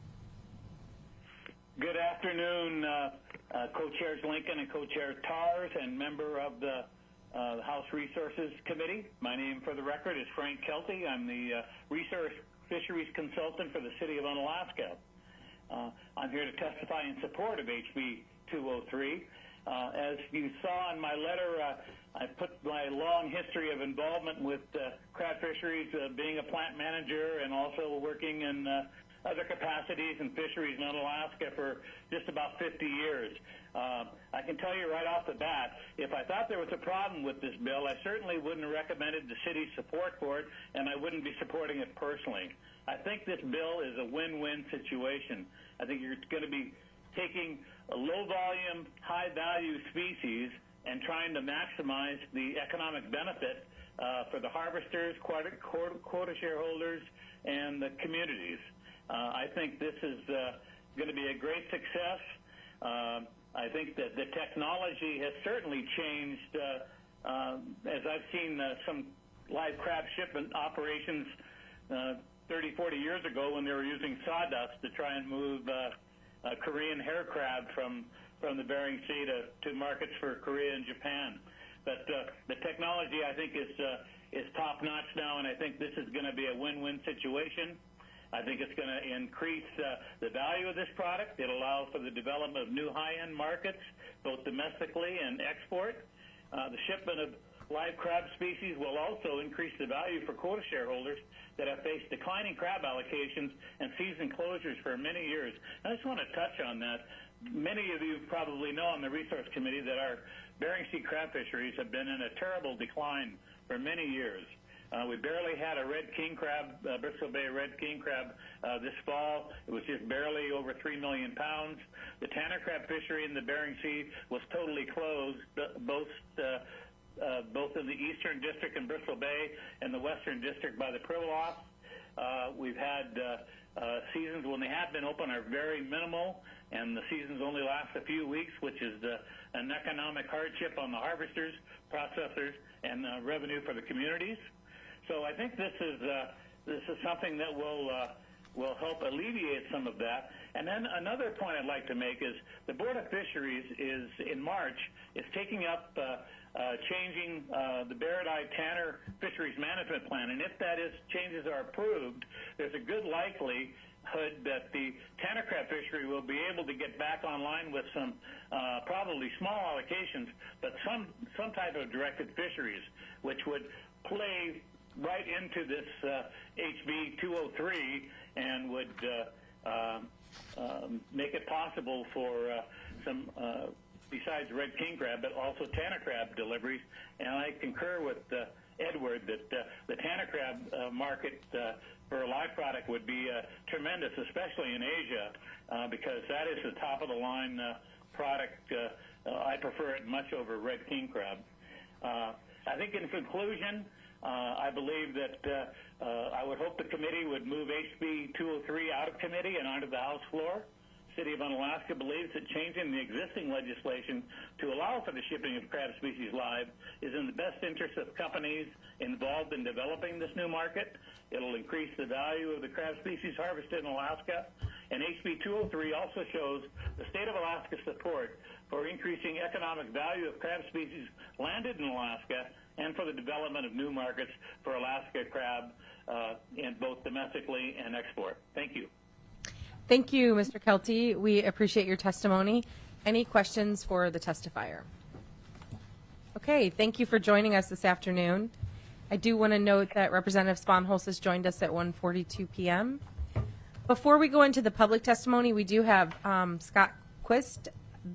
S11: Good afternoon, Co-Chairs Lincoln and Co-Chair Tars and member of the House Resources Committee. My name, for the record, is Frank Kelty. I'm the Resource Fisheries Consultant for the City of Unalaska. I'm here to testify in support of HB 203. As you saw in my letter, I put my long history of involvement with crab fisheries, being a plant manager and also working in other capacities in fisheries in Unalaska for just about 50 years. I can tell you right off the bat, if I thought there was a problem with this bill, I certainly wouldn't have recommended the city's support for it, and I wouldn't be supporting it personally. I think this bill is a win-win situation. I think you're going to be taking a low-volume, high-value species and trying to maximize the economic benefit for the harvesters, quota shareholders, and the communities. I think this is going to be a great success. I think that the technology has certainly changed, as I've seen some live crab shipment operations 30, 40 years ago when they were using sawdust to try and move Korean hair crab from the Bering Sea to markets for Korea and Japan. But the technology, I think, is top-notch now, and I think this is going to be a win-win situation. I think it's going to increase the value of this product. It allows for the development of new high-end markets, both domestically and export. The shipment of live crab species will also increase the value for quota shareholders that have faced declining crab allocations and season closures for many years. I just want to touch on that. Many of you probably know on the Resource Committee that our Bering Sea crab fisheries have been in a terrible decline for many years. We barely had a red king crab, Bristol Bay red king crab, this fall. It was just barely over 3 million pounds. The Tanner crab fishery in the Bering Sea was totally closed, both in the Eastern District in Bristol Bay and the Western District by the Pribilof. We've had seasons when they have been open are very minimal, and the seasons only last a few weeks, which is an economic hardship on the harvesters, processors, and revenue for the communities. So I think this is something that will help alleviate some of that. And then another point I'd like to make is the Board of Fisheries is in March is taking up changing the Beardeye Tanner Fisheries Management Plan, and if changes are approved, there's a good likelihood that the Tanner crab fishery will be able to get back online with some probably small allocations, but some type of directed fisheries, which would play right into this HB 203 and would make it possible for some, besides red king crab, but also Tanner crab deliveries. And I concur with Edward that the Tanner crab market for a live product would be tremendous, especially in Asia, because that is the top-of-the-line product. I prefer it much over red king crab. I think in conclusion, I believe that I would hope the committee would move HB 203 out of committee and onto the House floor. City of Unalaska believes that changing the existing legislation to allow for the shipping of crab species live is in the best interest of companies involved in developing this new market. It'll increase the value of the crab species harvested in Alaska. And HB 203 also shows the state of Alaska's support for increasing economic value of crab species landed in Alaska and for the development of new markets for Alaska crab in both domestically and export. Thank you.
S1: Thank you, Mr. Kelty. We appreciate your testimony. Any questions for the testifier? Okay, thank you for joining us this afternoon. I do want to note that Representative Sponholz has joined us at 1:42 p.m. Before we go into the public testimony, we do have Scott Quist,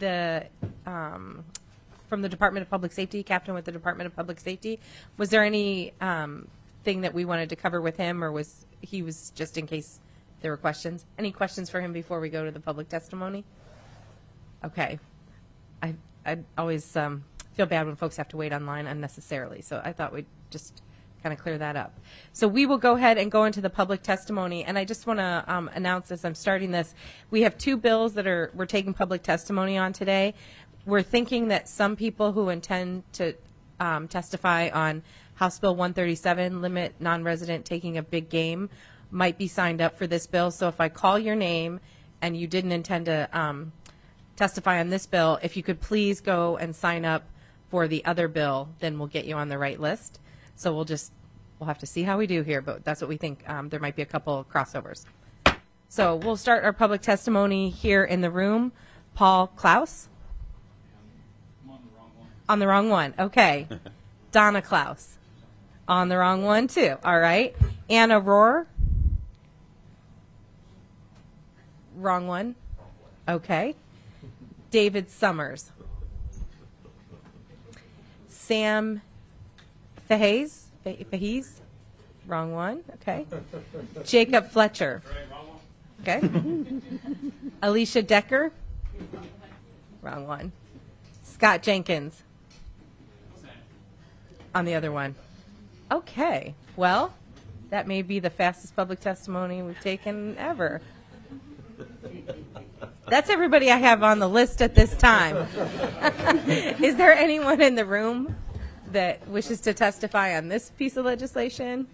S1: from the Department of Public Safety, captain with the Department of Public Safety. Was there any thing that we wanted to cover with him, or was he just in case there were questions? Any questions for him before we go to the public testimony? Okay. I always feel bad when folks have to wait online unnecessarily, so I thought we'd just kind of clear that up. So we will go ahead and go into the public testimony, and I just want to announce as I'm starting this, we have two bills that we're taking public testimony on today. We're thinking that some people who intend to testify on House Bill 137, limit non-resident taking a big game, might be signed up for this bill. So if I call your name and you didn't intend to testify on this bill, if you could please go and sign up for the other bill, then we'll get you on the right list. So we'll have to see how we do here, but that's what we think. There might be a couple crossovers. So we'll start our public testimony here in the room. Paul Klaus? On the wrong one. Okay. Donna Klaus. On the wrong one, too. All right. Anna Rohr? Wrong one. Okay. David Summers. Sam Fahez? Wrong one. Okay. Jacob Fletcher. Okay. Alicia Decker? Wrong one. Scott Jenkins. On the other one. Okay. Well, that may be the fastest public testimony we've taken ever. That's everybody I have on the list at this time. Is there anyone in the room that wishes to testify on this piece of legislation?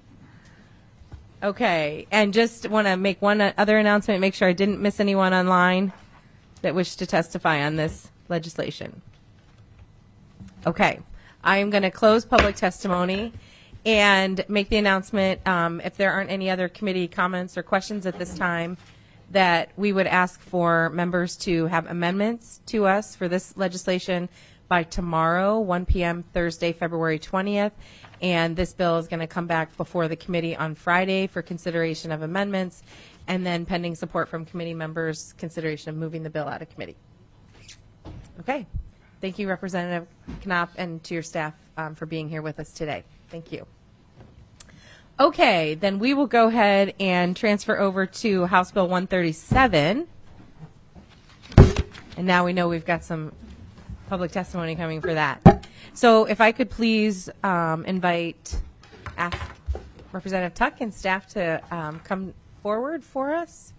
S1: Okay. And just want to make one other announcement, make sure I didn't miss anyone online that wishes to testify on this legislation. Okay. I am going to close public testimony and make the announcement, if there aren't any other committee comments or questions at this time, that we would ask for members to have amendments to us for this legislation by tomorrow, 1 p.m. Thursday, February 20th. And this bill is going to come back before the committee on Friday for consideration of amendments, and then pending support from committee members, consideration of moving the bill out of committee. Okay. Thank you, Representative Knopp, and to your staff for being here with us today. Thank you. Okay, then we will go ahead and transfer over to House Bill 137. And now we know we've got some public testimony coming for that. So if I could please invite Representative Tuck and staff to come forward for us.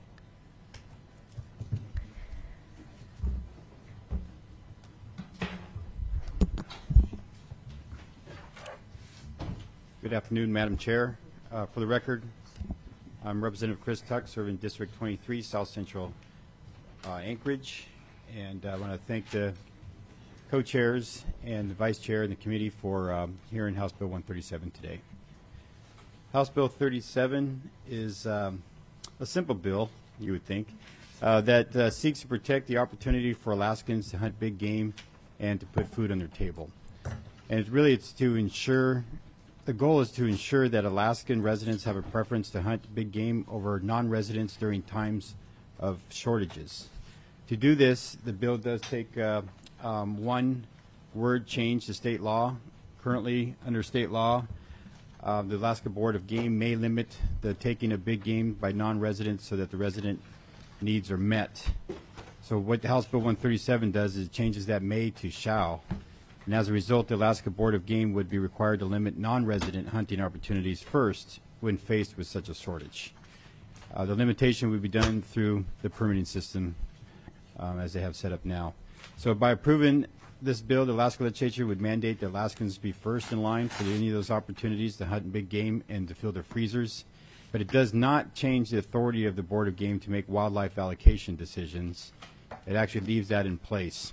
S6: Good afternoon, Madam Chair. For the record, I'm Representative Chris Tuck, serving District 23, South Central Anchorage, and I want to thank the co-chairs and the vice chair and the committee for hearing House Bill 137 today. House Bill 37 is a simple bill, you would think, that seeks to protect the opportunity for Alaskans to hunt big game and to put food on their table. And it's to ensure, the goal is to ensure that Alaskan residents have a preference to hunt big game over non-residents during times of shortages. To do this, the bill does take one word change to state law. Currently, under state law, the Alaska Board of Game may limit the taking of big game by non-residents so that the resident needs are met. So what House Bill 137 does is it changes that may to shall. And as a result, the Alaska Board of Game would be required to limit non-resident hunting opportunities first when faced with such a shortage. The limitation would be done through the permitting system as they have set up now. So by approving this bill, the Alaska Legislature would mandate that Alaskans be first in line for any of those opportunities to hunt big game and to fill their freezers. But it does not change the authority of the Board of Game to make wildlife allocation decisions. It actually leaves that in place.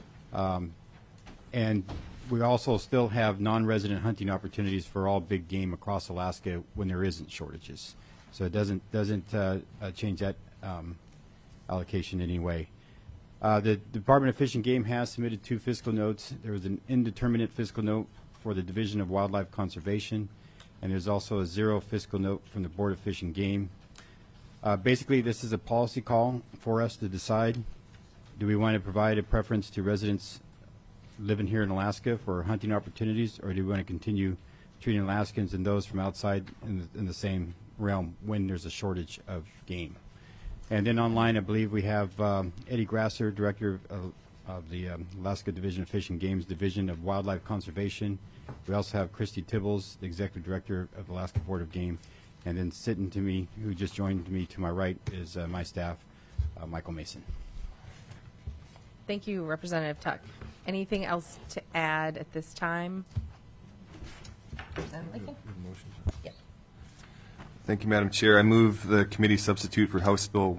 S6: And we also still have non-resident hunting opportunities for all big game across Alaska when there isn't shortages. So it doesn't change that allocation in any way. The Department of Fish and Game has submitted 2 fiscal notes. There was an indeterminate fiscal note for the Division of Wildlife Conservation, and there's also a 0 fiscal note from the Board of Fish and Game. Basically, this is a policy call for us to decide, do we want to provide a preference to residents living here in Alaska for hunting opportunities, or do we want to continue treating Alaskans and those from outside in the same realm when there's a shortage of game? And then online, I believe we have Eddie Grasser, Director of the Alaska Division of Fish and Game's Division of Wildlife Conservation. We also have Christy Tibbles, the Executive Director of the Alaska Board of Game. And then sitting to me, who just joined me to my right, is my staff, Michael Mason.
S1: Thank you, Representative Tuck. Anything else to add at this time? Representative Lincoln? Yep.
S12: Thank you, Madam Chair. I move the committee substitute for House Bill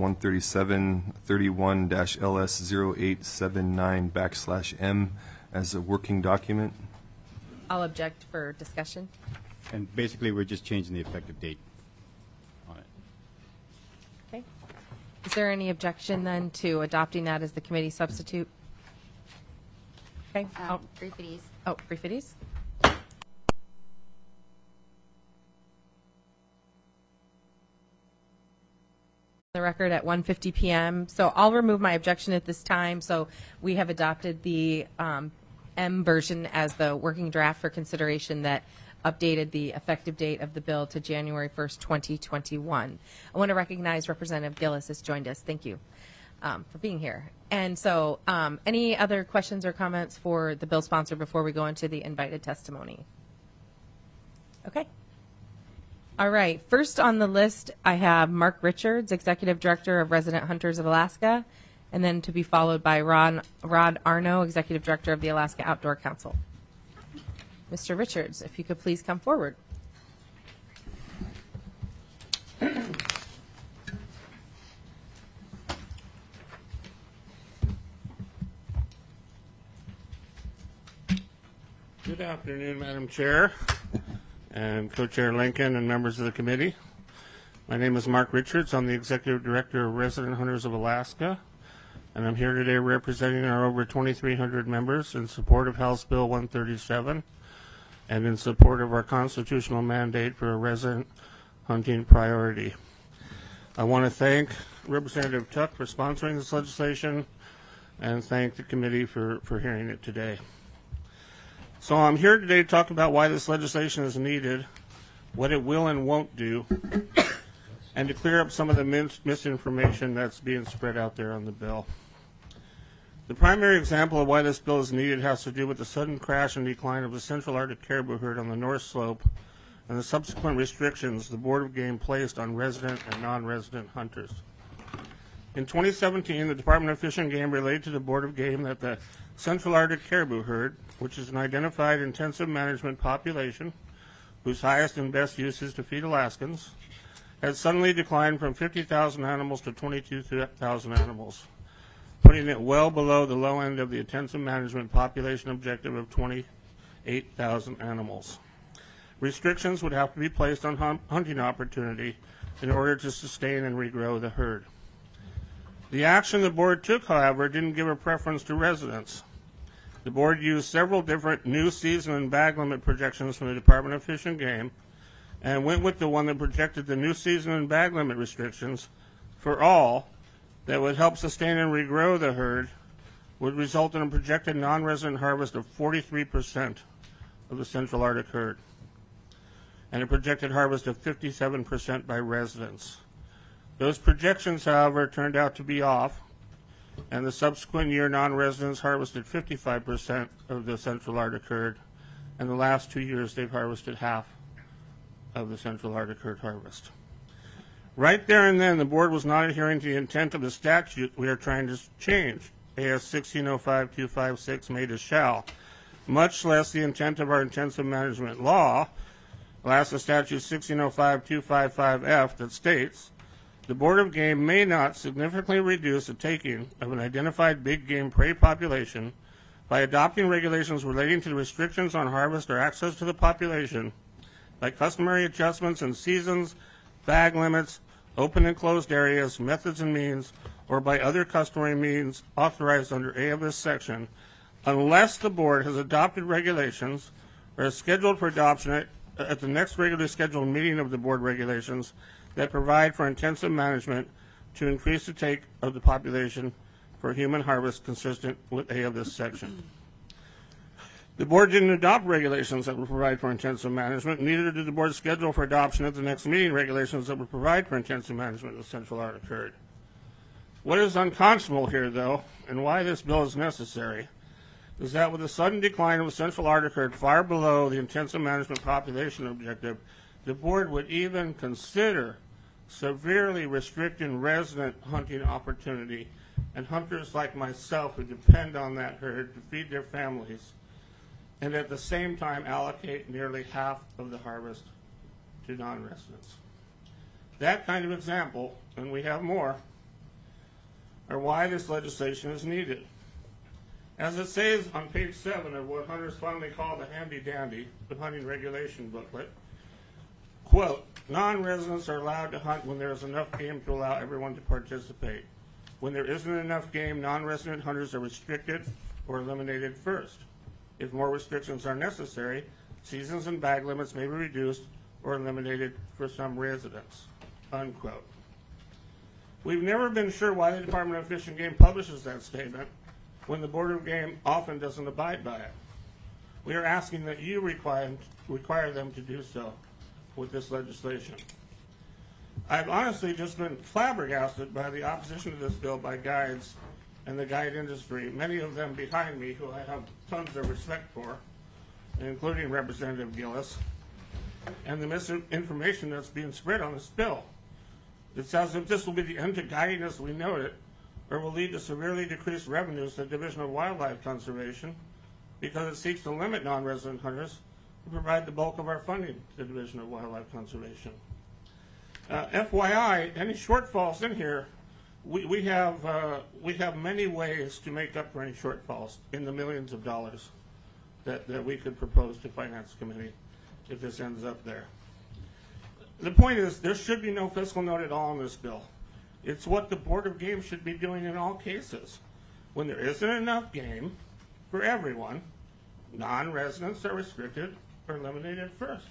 S12: 137-31-LS0879/M as a working document.
S1: I'll object for discussion.
S6: And basically, we're just changing the effective date on it.
S1: Okay. Is there any objection then to adopting that as the committee substitute? Okay.
S13: Briefeties.
S1: Oh, briefeties. The record at 1:50 p.m. So I'll remove my objection at this time. So we have adopted the M version as the working draft for consideration that updated the effective date of the bill to January 1st, 2021. I want to recognize Representative Gillis has joined us. Thank you for being here. And so any other questions or comments for the bill sponsor before we go into the invited testimony? Okay. All right. First on the list, I have Mark Richards, Executive Director of Resident Hunters of Alaska, and then to be followed by Rod Arno, Executive Director of the Alaska Outdoor Council. Mr. Richards, if you could please come forward.
S14: Good afternoon, Madam Chair, and Co-Chair Lincoln and members of the committee. My name is Mark Richards. I'm the Executive Director of Resident Hunters of Alaska, and I'm here today representing our over 2,300 members in support of House Bill 137 and in support of our constitutional mandate for a resident hunting priority. I want to thank Representative Tuck for sponsoring this legislation and thank the committee for hearing it today. So I'm here today to talk about why this legislation is needed, what it will and won't do, and to clear up some of the misinformation that's being spread out there on the bill. The primary example of why this bill is needed has to do with the sudden crash and decline of the Central Arctic caribou herd on the North Slope and the subsequent restrictions the Board of Game placed on resident and non-resident hunters. In 2017, the Department of Fish and Game relayed to the Board of Game that the Central Arctic caribou herd, which is an identified intensive management population whose highest and best use is to feed Alaskans, had suddenly declined from 50,000 animals to 22,000 animals, putting it well below the low end of the intensive management population objective of 28,000 animals. Restrictions would have to be placed on hunting opportunity in order to sustain and regrow the herd. The action the board took, however, didn't give a preference to residents. The board used several different new season and bag limit projections from the Department of Fish and Game and went with the one that projected the new season and bag limit restrictions for all that would help sustain and regrow the herd would result in a projected non-resident harvest of 43% of the Central Arctic herd and a projected harvest of 57% by residents. Those projections, however, turned out to be off, and the subsequent year non-residents harvested 55% of the Central Arctic herd, and the last 2 years they've harvested half of the Central Arctic herd harvest. Right there and then, the board was not adhering to the intent of the statute we are trying to change, AS 1605-256 made as shall, much less the intent of our intensive management law, Alaska Statute 1605-255F, that states, the Board of Game may not significantly reduce the taking of an identified big game prey population by adopting regulations relating to the restrictions on harvest or access to the population, like customary adjustments in seasons, bag limits, open and closed areas, methods and means, or by other customary means authorized under A of this section, unless the board has adopted regulations or is scheduled for adoption at the next regularly scheduled meeting of the board regulations that provide for intensive management to increase the take of the population for human harvest consistent with A of this section. The board didn't adopt regulations that would provide for intensive management, neither did the board schedule for adoption at the next meeting regulations that would provide for intensive management of Central Arctic herd. What is unconscionable here, though, and why this bill is necessary, is that with the sudden decline of the Central Arctic herd far below the intensive management population objective, the board would even consider severely restricting resident hunting opportunity and hunters like myself who depend on that herd to feed their families, and at the same time allocate nearly half of the harvest to non-residents. That kind of example, and we have more, are why this legislation is needed. As it says on page 7 of what hunters fondly call the handy-dandy, the hunting regulation booklet, quote, non-residents are allowed to hunt when there is enough game to allow everyone to participate. When there isn't enough game, non-resident hunters are restricted or eliminated first. If more restrictions are necessary, seasons and bag limits may be reduced or eliminated for some residents, unquote. We've never been sure why the Department of Fish and Game publishes that statement when the Board of Game often doesn't abide by it. We are asking that you require them to do so with this legislation. I've honestly just been flabbergasted by the opposition to this bill by guides and the guide industry, many of them behind me who I have tons of respect for, including Representative Gillis, and the misinformation that's being spread on this bill. It's as if this will be the end to guiding as we know it, or will lead to severely decreased revenues to the Division of Wildlife Conservation because it seeks to limit non-resident hunters to provide the bulk of our funding to the Division of Wildlife Conservation. FYI, any shortfalls in here, we have many ways to make up for any shortfalls in the millions of dollars that we could propose to Finance Committee if this ends up there. The point is, there should be no fiscal note at all in this bill. It's what the Board of Game should be doing in all cases. When there isn't enough game for everyone, non-residents are restricted or eliminated first.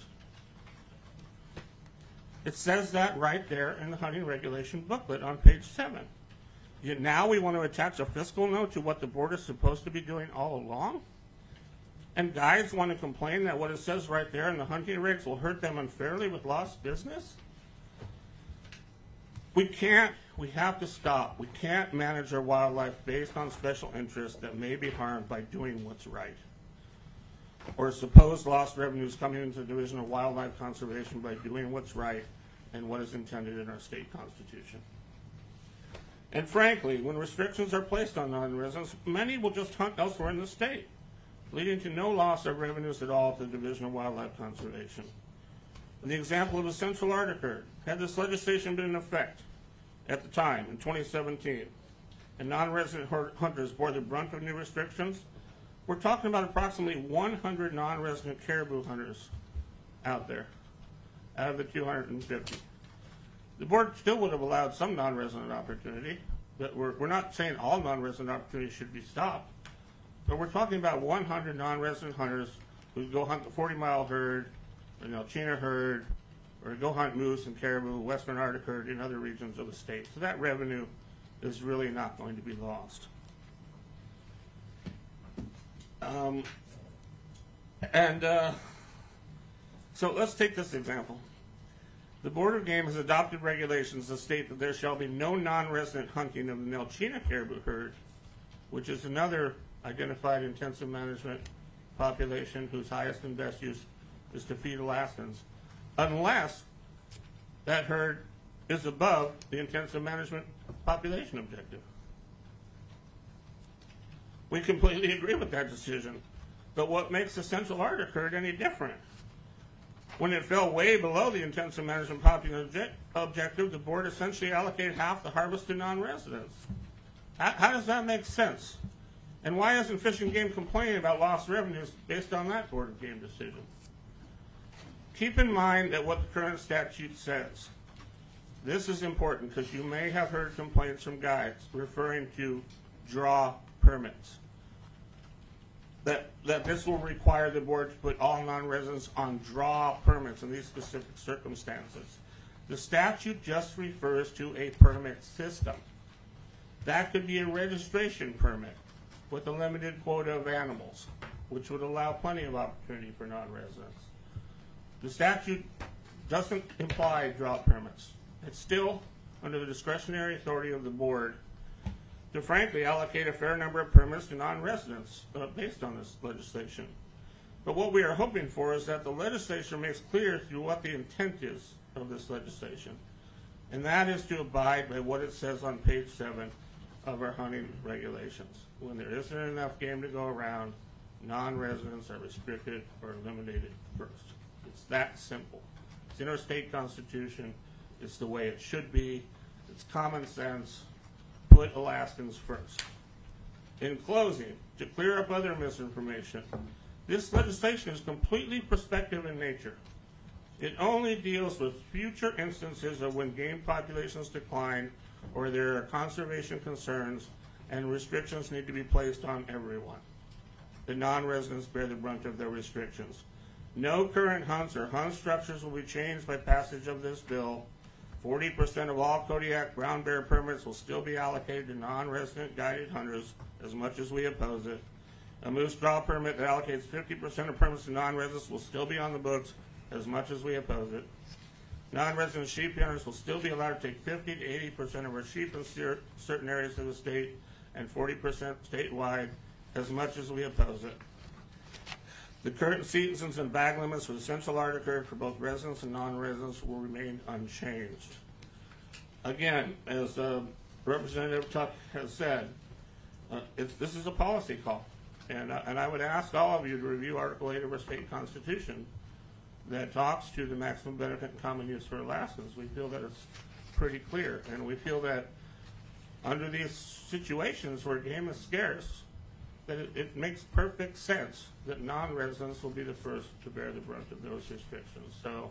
S14: It says that right there in the hunting regulation booklet on page 7. Yet now we want to attach a fiscal note to what the board is supposed to be doing all along? And guides want to complain that what it says right there in the hunting regs will hurt them unfairly with lost business? We have to stop. We can't manage our wildlife based on special interests that may be harmed by doing what's right, or supposed lost revenues coming into the Division of Wildlife Conservation by doing what's right and what is intended in our state constitution. And frankly, when restrictions are placed on non-residents, many will just hunt elsewhere in the state, leading to no loss of revenues at all to the Division of Wildlife Conservation. In the example of the Central Arctic herd, had this legislation been in effect at the time, in 2017, and non-resident hunters bore the brunt of new restrictions, we're talking about approximately 100 non-resident caribou hunters out there, out of the 250. The board still would have allowed some non-resident opportunity, but we're not saying all non-resident opportunities should be stopped, but we're talking about 100 non-resident hunters who go hunt the 40-mile herd, or the Alchina herd, or go hunt moose and caribou, Western Arctic herd in other regions of the state. So that revenue is really not going to be lost. So let's take this example. The Board of Game has adopted regulations that state that there shall be no non-resident hunting of the Nelchina caribou herd, which is another identified intensive management population whose highest and best use is to feed Alaskans, unless that herd is above the intensive management population objective. We completely agree with that decision, but what makes the Central Arctic herd any different? When it fell way below the intensive management population objective, the board essentially allocated half the harvest to non-residents. How does that make sense? And why isn't Fish and Game complaining about lost revenues based on that Board of Game decision? Keep in mind that what the current statute says. This is important because you may have heard complaints from guides referring to draw permits. That this will require the board to put all non-residents on draw permits in these specific circumstances. The statute just refers to a permit system. That could be a registration permit with a limited quota of animals, which would allow plenty of opportunity for non-residents. The statute doesn't imply draw permits. It's still under the discretionary authority of the board to frankly allocate a fair number of permits to non-residents based on this legislation. But what we are hoping for is that the legislature makes clear through what the intent is of this legislation, and that is to abide by what it says on page 7 of our hunting regulations. When there isn't enough game to go around, non-residents are restricted or eliminated first. It's that simple. It's in our state constitution. It's the way it should be. It's common sense. Put Alaskans first. In closing, to clear up other misinformation, this legislation is completely prospective in nature. It only deals with future instances of when game populations decline or there are conservation concerns and restrictions need to be placed on everyone. The non-residents bear the brunt of their restrictions. No current hunts or hunt structures will be changed by passage of this bill. 40% of all Kodiak brown bear permits will still be allocated to non-resident guided hunters, as much as we oppose it. A moose draw permit that allocates 50% of permits to non-residents will still be on the books, as much as we oppose it. Non-resident sheep hunters will still be allowed to take 50 to 80% of our sheep in certain areas of the state, and 40% statewide, as much as we oppose it. The current seasons and bag limits for the Central Arctic herd for both residents and non-residents will remain unchanged. Again, as Representative Tuck has said, this is a policy call, and I would ask all of you to review Article 8 of our state constitution that talks to the maximum benefit and common use for Alaskans. We feel that it's pretty clear, and we feel that under these situations where game is scarce, that it makes perfect sense that non-residents will be the first to bear the brunt of those restrictions. So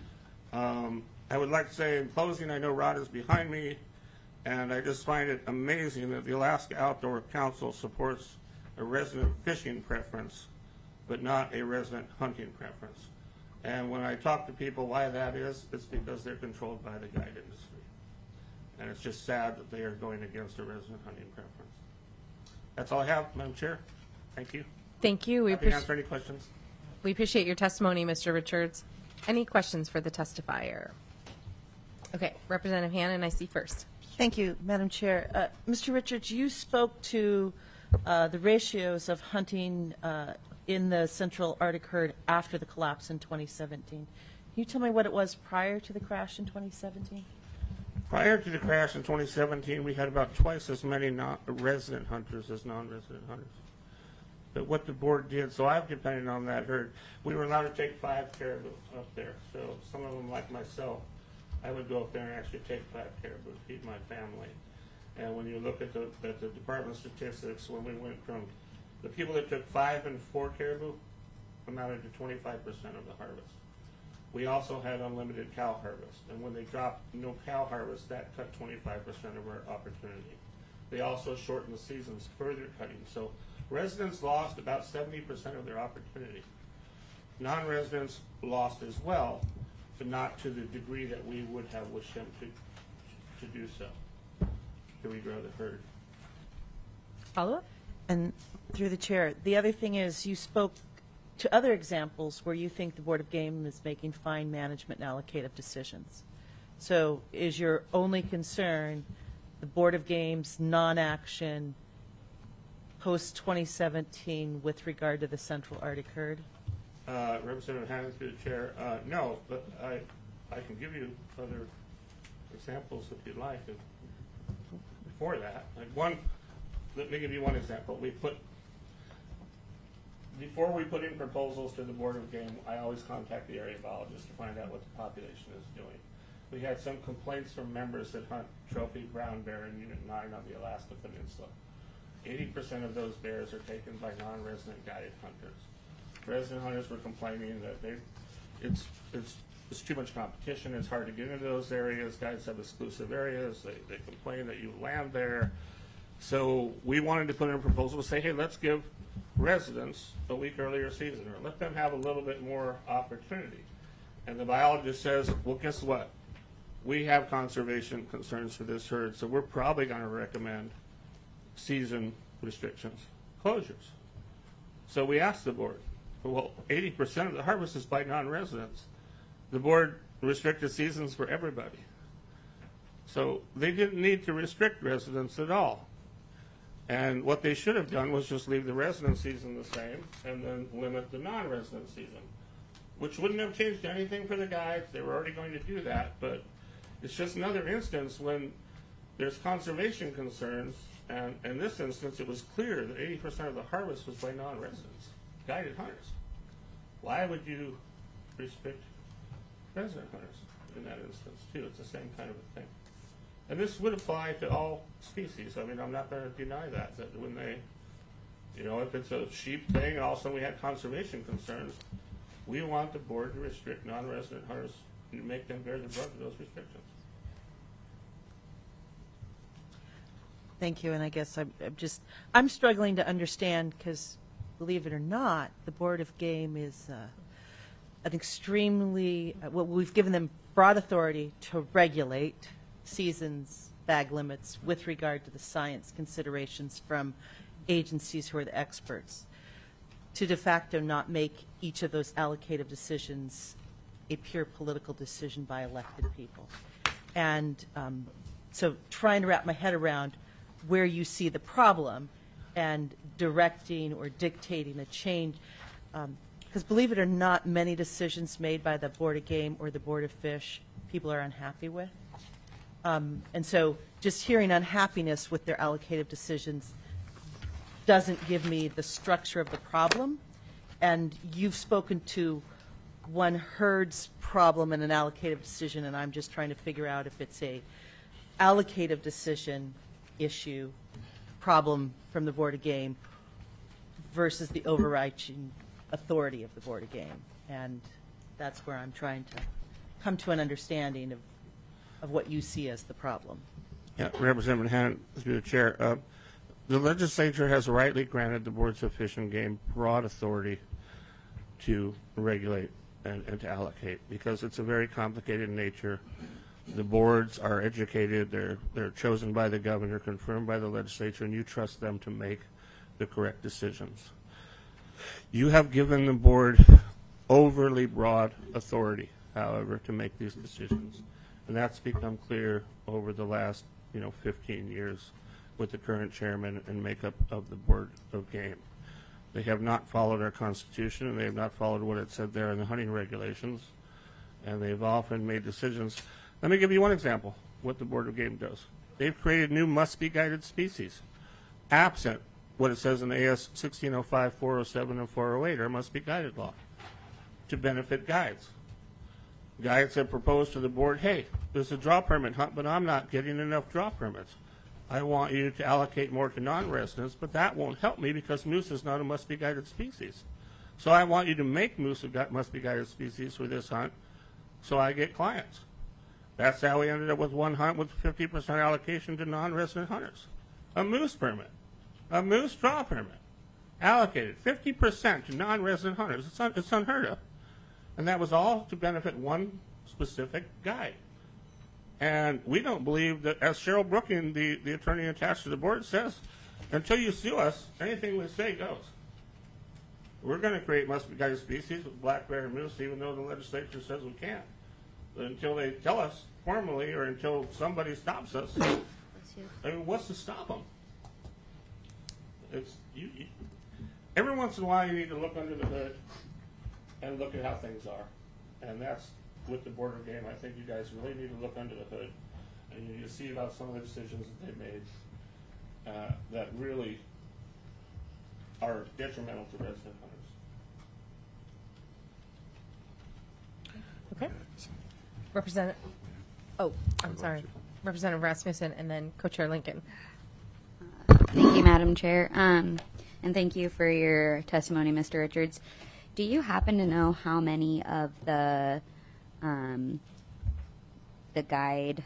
S14: I would like to say in closing, I know Rod is behind me, and I just find it amazing that the Alaska Outdoor Council supports a resident fishing preference, but not a resident hunting preference. And when I talk to people why that is, it's because they're controlled by the guide industry. And it's just sad that they are going against a resident hunting preference. That's all I have, Madam Chair. Thank you.
S1: Thank you.
S14: Happy to answer any questions.
S1: We appreciate your testimony, Mr. Richards. Any questions for the testifier? Okay, Representative Hannon, I see first.
S4: Thank you, Madam Chair. Mr. Richards, you spoke to the ratios of hunting in the Central Arctic herd after the collapse in 2017. Can you tell me what it was prior to the crash in 2017?
S14: Prior to the crash in 2017, we had about twice as many resident hunters as non-resident hunters. But what the board did, so I've depended on that herd. We were allowed to take 5 caribou up there. So some of them, like myself, I would go up there and actually take 5 caribou to feed my family. And when you look at the Department of Statistics, when we went from the people that took 5 and 4 caribou amounted to 25% of the harvest. We also had unlimited cow harvest, and when they dropped no cow harvest, that cut 25% of our opportunity. They also shortened the seasons, further cutting. So residents lost about 70% of their opportunity. Non-residents lost as well, but not to the degree that we would have wished them to do so, to regrow the herd.
S1: Follow-up?
S4: And through the chair, the other thing is you spoke to other examples where you think the Board of Game is making fine management and allocative decisions. So is your only concern the Board of Game's non-action post-2017 with regard to the Central Arctic herd?
S14: Representative Hannon, through the chair, no, but I can give you other examples if you'd like. Before that, let me give you one example. Before we put in proposals to the Board of Game, I always contact the area biologist to find out what the population is doing. We had some complaints from members that hunt trophy brown bear in Unit 9 on the Alaska Peninsula. 80% of those bears are taken by non-resident guided hunters. Resident hunters were complaining that it's there's too much competition. It's hard to get into those areas. Guys have exclusive areas. They complain that you land there. So we wanted to put in a proposal to say, hey, let's give residents a week earlier season, or let them have a little bit more opportunity. And the biologist says, well, guess what? We have conservation concerns for this herd, so we're probably going to recommend season restrictions, closures. So we asked the board, well, 80% of the harvest is by non-residents. The board restricted seasons for everybody. So they didn't need to restrict residents at all. And what they should have done was just leave the resident season the same and then limit the non-resident season, which wouldn't have changed anything for the guides. They were already going to do that, but it's just another instance when there's conservation concerns, and in this instance it was clear that 80% of the harvest was by non-residents, guided hunters. Why would you restrict resident hunters in that instance too? It's the same kind of a thing. And this would apply to all species. I mean, I'm not going to deny that when they, if it's a sheep thing and all of a sudden we had conservation concerns, we want the board to restrict non-resident hunters and make them bear the brunt of those restrictions.
S4: Thank you, and I guess I'm struggling to understand because, believe it or not, the Board of Game is an extremely, we've given them broad authority to regulate seasons, bag limits with regard to the science considerations from agencies who are the experts, to de facto not make each of those allocative decisions a pure political decision by elected people. And so trying to wrap my head around where you see the problem and directing or dictating a change, because believe it or not, many decisions made by the Board of Game or the Board of Fish, people are unhappy with. And so just hearing unhappiness with their allocative decisions doesn't give me the structure of the problem. And you've spoken to one herd's problem and an allocative decision, and I'm just trying to figure out if it's a allocative decision issue problem from the Board of Game versus the overarching authority of the Board of Game. And that's where I'm trying to come to an understanding of what you see as the problem.
S14: Yeah, Representative Hannan, through the chair. The legislature has rightly granted the boards of Fish and Game broad authority to regulate and to allocate because it's a very complicated nature. The boards are educated, they're chosen by the governor, confirmed by the legislature, and you trust them to make the correct decisions. You have given the board overly broad authority, however, to make these decisions. And that's become clear over the last, 15 years with the current chairman and makeup of the Board of Game. They have not followed our Constitution, and they have not followed what it said there in the hunting regulations, and they've often made decisions. Let me give you one example, what the Board of Game does. They've created new must-be-guided species, absent what it says in AS 1605, 407, and 408, or must-be-guided law, to benefit guides. Guides have proposed to the board, hey, there's a draw permit hunt, but I'm not getting enough draw permits. I want you to allocate more to non-residents, but that won't help me because moose is not a must-be-guided species. So I want you to make moose a must-be-guided species for this hunt so I get clients. That's how we ended up with one hunt with 50% allocation to non-resident hunters. A moose permit, a moose draw permit, allocated 50% to non-resident hunters. It's unheard of. And that was all to benefit one specific guide. And we don't believe that, as Cheryl Brooking, the attorney attached to the board, says, until you sue us, anything we say goes. We're going to create must-be-guided species with black bear and moose, even though the legislature says we can't. But until they tell us formally or until somebody stops us, I mean, what's to stop them? Every once in a while you need to look under the hood and look at how things are. And that's with the Board of Game. I think you guys really need to look under the hood and you need to see about some of the decisions that they made that really are detrimental to resident hunters.
S1: Okay. Representative Rasmussen and then Co-Chair Lincoln.
S13: Thank you, Madam Chair. And thank you for your testimony, Mr. Richards. Do you happen to know how many of the the guide,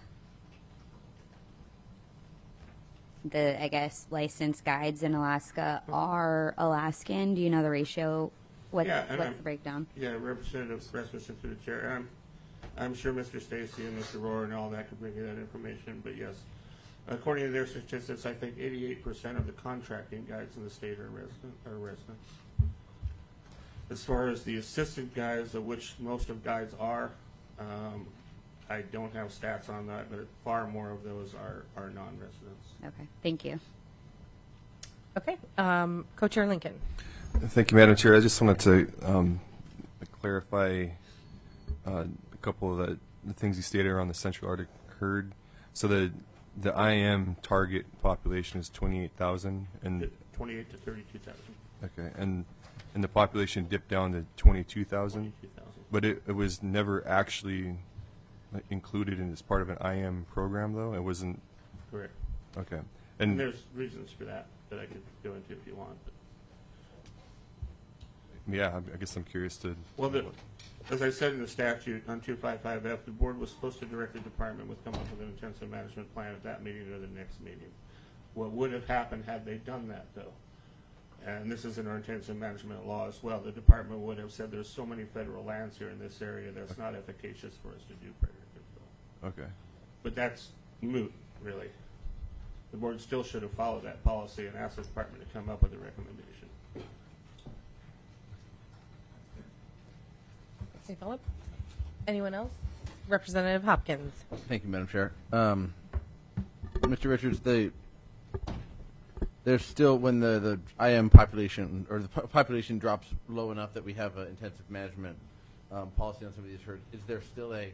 S13: the, I guess, licensed guides in Alaska are Alaskan. Do you know the ratio? What's the breakdown?
S14: Yeah, Representative Rasmussen through the chair. I'm sure Mr. Stacy and Mr. Rohr and all that could bring you that information, but yes. According to their statistics, I think 88% of the contracting guides in the state are residents. As far as the assistant guides, of which most of guides are, I don't have stats on that, but far more of those are non-residents.
S13: Okay, thank you.
S1: Okay, Co-Chair Lincoln.
S12: Thank you, Madam Chair. I just wanted to clarify a couple of the things you stated around the Central Arctic herd. So the IM target population is 28,000, and
S14: 28 to 32,000.
S12: Okay, and the population dipped down to 22,000. But it was never actually included in as part of an IM program, though. It wasn't.
S14: Correct.
S12: Okay,
S14: and there's reasons for that I could go into if you want. But.
S12: Yeah, I guess I'm curious to.
S14: Well, as I said in the statute on 255F, the board was supposed to direct the department with come up with an intensive management plan at that meeting or the next meeting. What would have happened had they done that, though? And this is in our intensive management law as well. The department would have said there's so many federal lands here in this area that's not efficacious for us to do predator control.
S12: Okay.
S14: But that's moot, really. The board still should have followed that policy and asked the department to come up with a recommendation.
S1: Okay, Philip. Anyone else? Representative Hopkins.
S15: Thank you, Madam Chair. Mr. Richards, there's still, when the IM population, or the population drops low enough that we have an intensive management policy on some of these herds, is there still a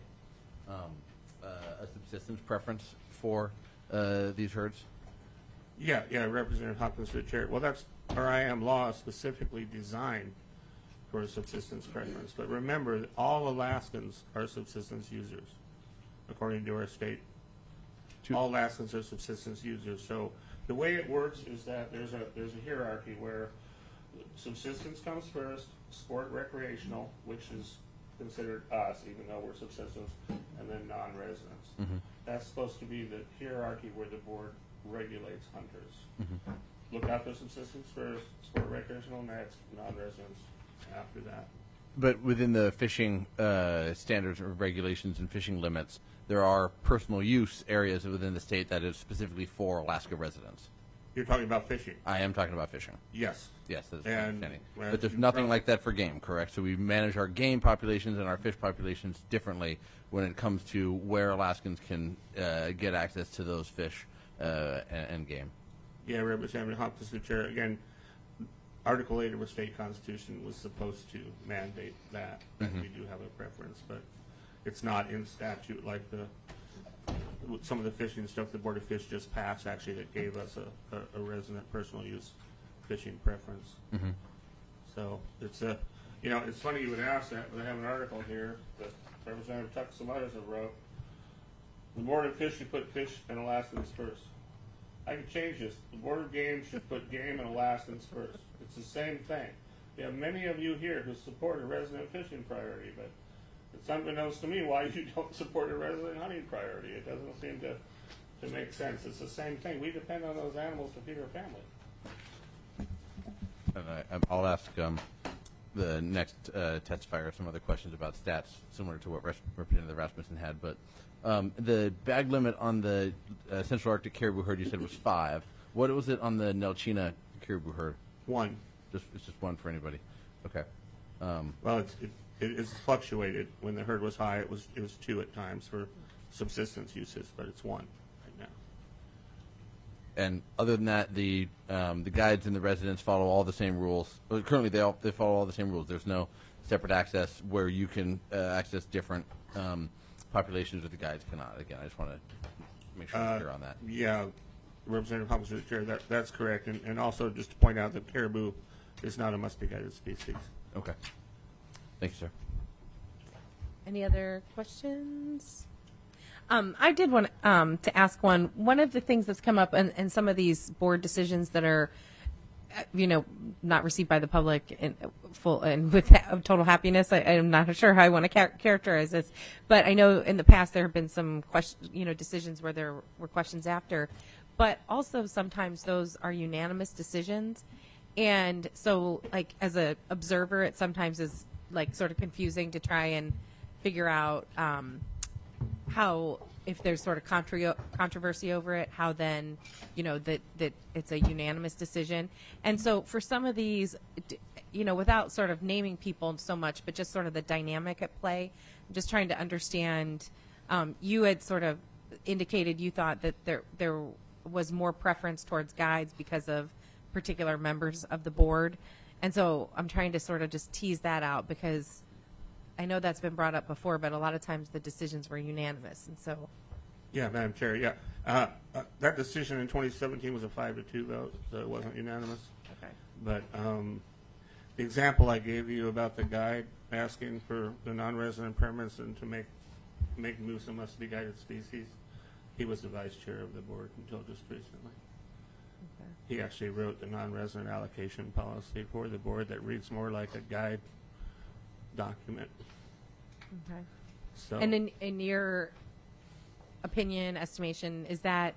S15: subsistence preference for these herds?
S14: Yeah, Representative Hopkins to the chair. Well, that's our IM law specifically designed for a subsistence preference. But remember, that all Alaskans are subsistence users, according to our state. All Alaskans are subsistence users. So the way it works is that there's a hierarchy where subsistence comes first, sport recreational, which is considered us, even though we're subsistence, and then non-residents.
S15: Mm-hmm.
S14: That's supposed to be the hierarchy where the board regulates hunters.
S15: Mm-hmm.
S14: Look out for subsistence first, sport recreational next, non-residents after that.
S15: But within the fishing standards or regulations and fishing limits, there are personal use areas within the state that is specifically for Alaska residents.
S14: You're talking about fishing?
S15: I am talking about fishing.
S14: Yes.
S15: Yes, that's
S14: and,
S15: understanding. But there's nothing like that for game, correct? So we manage our game populations and our fish populations differently when it comes to where Alaskans can get access to those fish and game.
S14: Yeah, Representative Hopkins, the chair. Again, Article 8 of our state constitution was supposed to mandate that.
S15: Mm-hmm.
S14: We do have a preference, but it's not in statute like some of the fishing stuff the Board of Fish just passed, actually, that gave us a resident personal use fishing preference.
S15: Mm-hmm.
S14: So it's it's funny you would ask that, but I have an article here that Representative Tuck-Samaras wrote. The Board of Fish should put fish and Alaskans first. I could change this. The Board of Game should put game and Alaskans first. It's the same thing. We have many of you here who support a resident fishing priority, but it's unbeknownst to me why you don't support a resident hunting priority. It doesn't seem to make sense. It's the same thing. We depend on those animals to feed our family.
S15: And I'll ask the next testifier some other questions about stats similar to what Representative Rasmussen had. But the bag limit on the Central Arctic caribou herd you said was 5. What was it on the Nelchina caribou herd?
S14: 1.
S15: It's just 1 for anybody. Okay.
S14: Well, it's fluctuated. When the herd was high, it was 2 at times for subsistence uses, but it's 1 right now.
S15: And other than that, the guides and the residents follow all the same rules. Well, currently, they follow all the same rules. There's no separate access where you can access different populations that the guides cannot. Again, I just want to make sure I'm clear on that.
S14: Yeah, Representative Hopkins, the chair, that's correct. And also just to point out that caribou is not a must-be-guided species.
S15: Okay. Thank you, sir.
S1: Any other questions? I did want to ask one. One of the things that's come up in some of these board decisions that are not received by the public in full and with total happiness. I'm not sure how I want to characterize this, but I know in the past there have been some decisions where there were questions after, but also sometimes those are unanimous decisions, and so like as a observer, it sometimes is like sort of confusing to try and figure out how, if there's sort of controversy over it, how then, that it's a unanimous decision. And so for some of these, without sort of naming people so much, but just sort of the dynamic at play, I'm just trying to understand, you had sort of indicated you thought that there was more preference towards guides because of particular members of the board. And so I'm trying to sort of just tease that out, because I know that's been brought up before, but a lot of times the decisions were unanimous, and so.
S14: Yeah, Madam Chair, yeah. That decision in 2017 was a 5-2 vote, so it wasn't unanimous.
S1: Okay.
S14: But the example I gave you about the guide asking for the non-resident permits and to make moose and must be guided species, he was the vice chair of the board until just recently. Okay. He actually wrote the non-resident allocation policy for the board that reads more like a guide document.
S1: Okay.
S14: So,
S1: and in your opinion, estimation, is that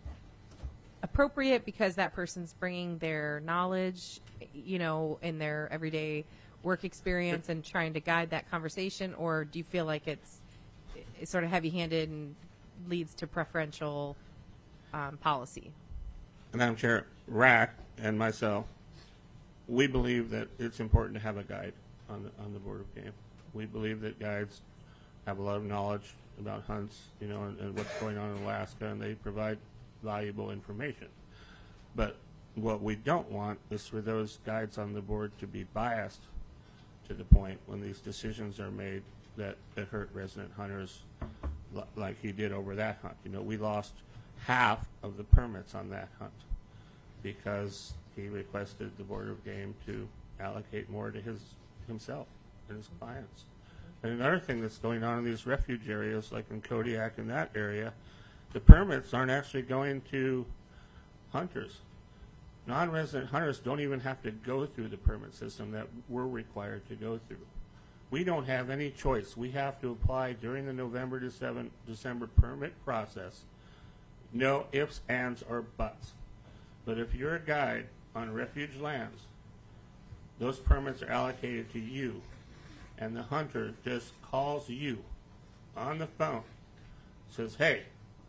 S1: appropriate because that person's bringing their knowledge, in their everyday work experience and trying to guide that conversation, or do you feel like it's sort of heavy-handed and leads to preferential policy?
S14: Madam Chair, RAC and myself, we believe that it's important to have a guide on the Board of Game. We believe that guides have a lot of knowledge about hunts, and what's going on in Alaska, and they provide valuable information. But what we don't want is for those guides on the board to be biased to the point when these decisions are made that hurt resident hunters, like he did over that hunt. We lost half of the permits on that hunt because he requested the Board of Game to allocate more to himself and his clients. And another thing that's going on in these refuge areas, like in Kodiak and that area, the permits aren't actually going to hunters. Non-resident hunters don't even have to go through the permit system that we're required to go through. We don't have any choice. We have to apply during the November to December permit process. No ifs, ands, or buts. But if you're a guide on refuge lands, those permits are allocated to you, and the hunter just calls you on the phone, says, hey,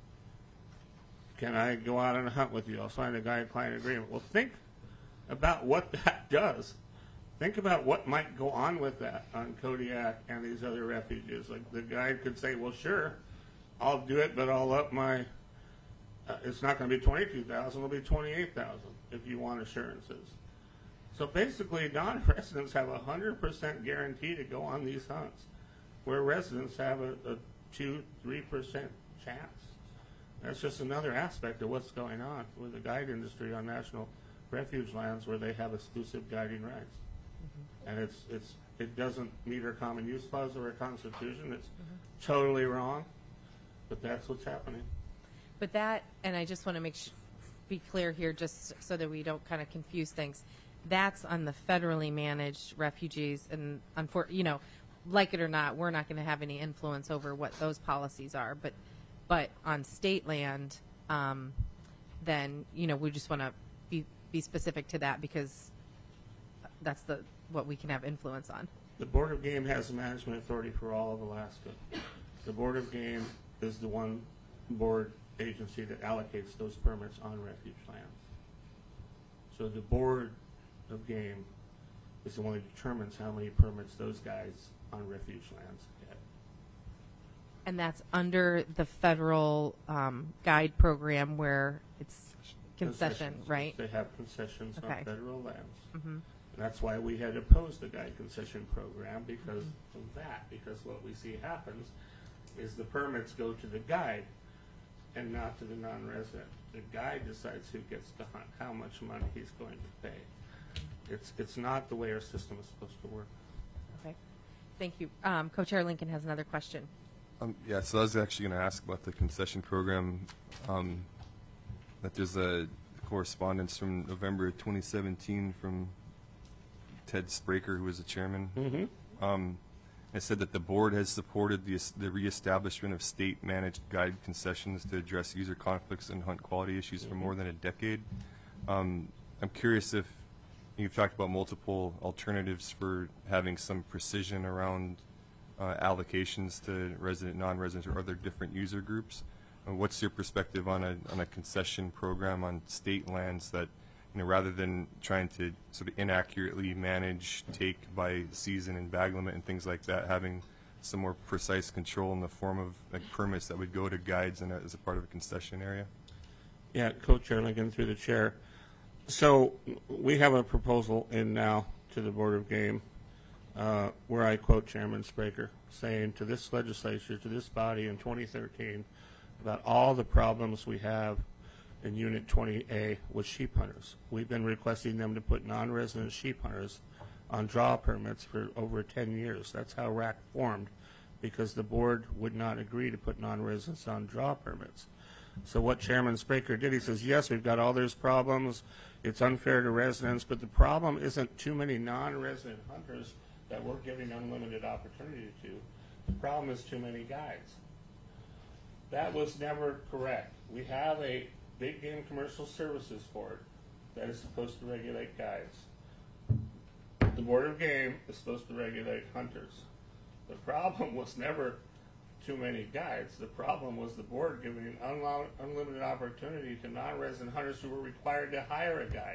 S14: can I go out on a hunt with you? I'll sign a guide-client agreement. Well, think about what that does. Think about what might go on with that on Kodiak and these other refuges. Like the guide could say, well, sure, I'll do it, but I'll up my, it's not going to be $22,000, it'll be $28,000 if you want assurances. So basically, non-residents have a 100% guarantee to go on these hunts, where residents have a 2-3% chance. That's just another aspect of what's going on with the guide industry on national refuge lands where they have exclusive guiding rights. Mm-hmm. And it doesn't meet our common use clause or our Constitution. It's totally wrong, but that's what's happening.
S1: But that, and I just want to be clear here, just so that we don't kind of confuse things. That's on the federally managed refugees, and like it or not, we're not going to have any influence over what those policies are. But on state land, then we just want to be specific to that, because that's what we can have influence on.
S14: The Board of Game has the management authority for all of Alaska. The Board of Game is the one board agency that allocates those permits on refuge lands. So the Board of Game is the one that determines how many permits those guys on refuge lands get.
S1: And that's under the federal guide program where it's concession, right?
S14: They have concessions on federal lands.
S1: Mm-hmm.
S14: And that's why we had opposed the guide concession program, because of that. Because what we see happens is the permits go to the guide and not to the non-resident. The guide decides who gets to hunt, how much money he's going to pay. It's not the way our system is supposed to work.
S1: Okay. Thank you. Co-Chair Lincoln has another question.
S12: Yeah, so I was actually going to ask about the concession program, that there's a correspondence from November of 2017 from Ted Spraker, who was the chairman. It said that the board has supported the reestablishment of state-managed guide concessions to address user conflicts and hunt quality issues for more than a decade. I'm curious if you've talked about multiple alternatives for having some precision around allocations to resident, non-residents, or other different user groups. What's your perspective on a concession program on state lands that, rather than trying to sort of inaccurately manage take by season and bag limit and things like that, having some more precise control in the form of like permits that would go to guides and as a part of a concession area?
S14: Yeah, Co-Chair Lincoln through the chair. So we have a proposal in now to the Board of Game where I quote Chairman Spraker saying to this legislature, to this body in 2013, about all the problems we have in Unit 20A with sheep hunters. We've been requesting them to put non-resident sheep hunters on draw permits for over 10 years. That's how RAC formed, because the board would not agree to put non-residents on draw permits. So what Chairman Spraker did, he says, yes, we've got all those problems. It's unfair to residents, but the problem isn't too many non-resident hunters that we're giving unlimited opportunity to. The problem is too many guides. That was never correct. We have a Big Game Commercial Services Board that is supposed to regulate guides. The Board of Game is supposed to regulate hunters. The problem was never too many guides. The problem was the board giving unlimited opportunity to non-resident hunters who were required to hire a guide.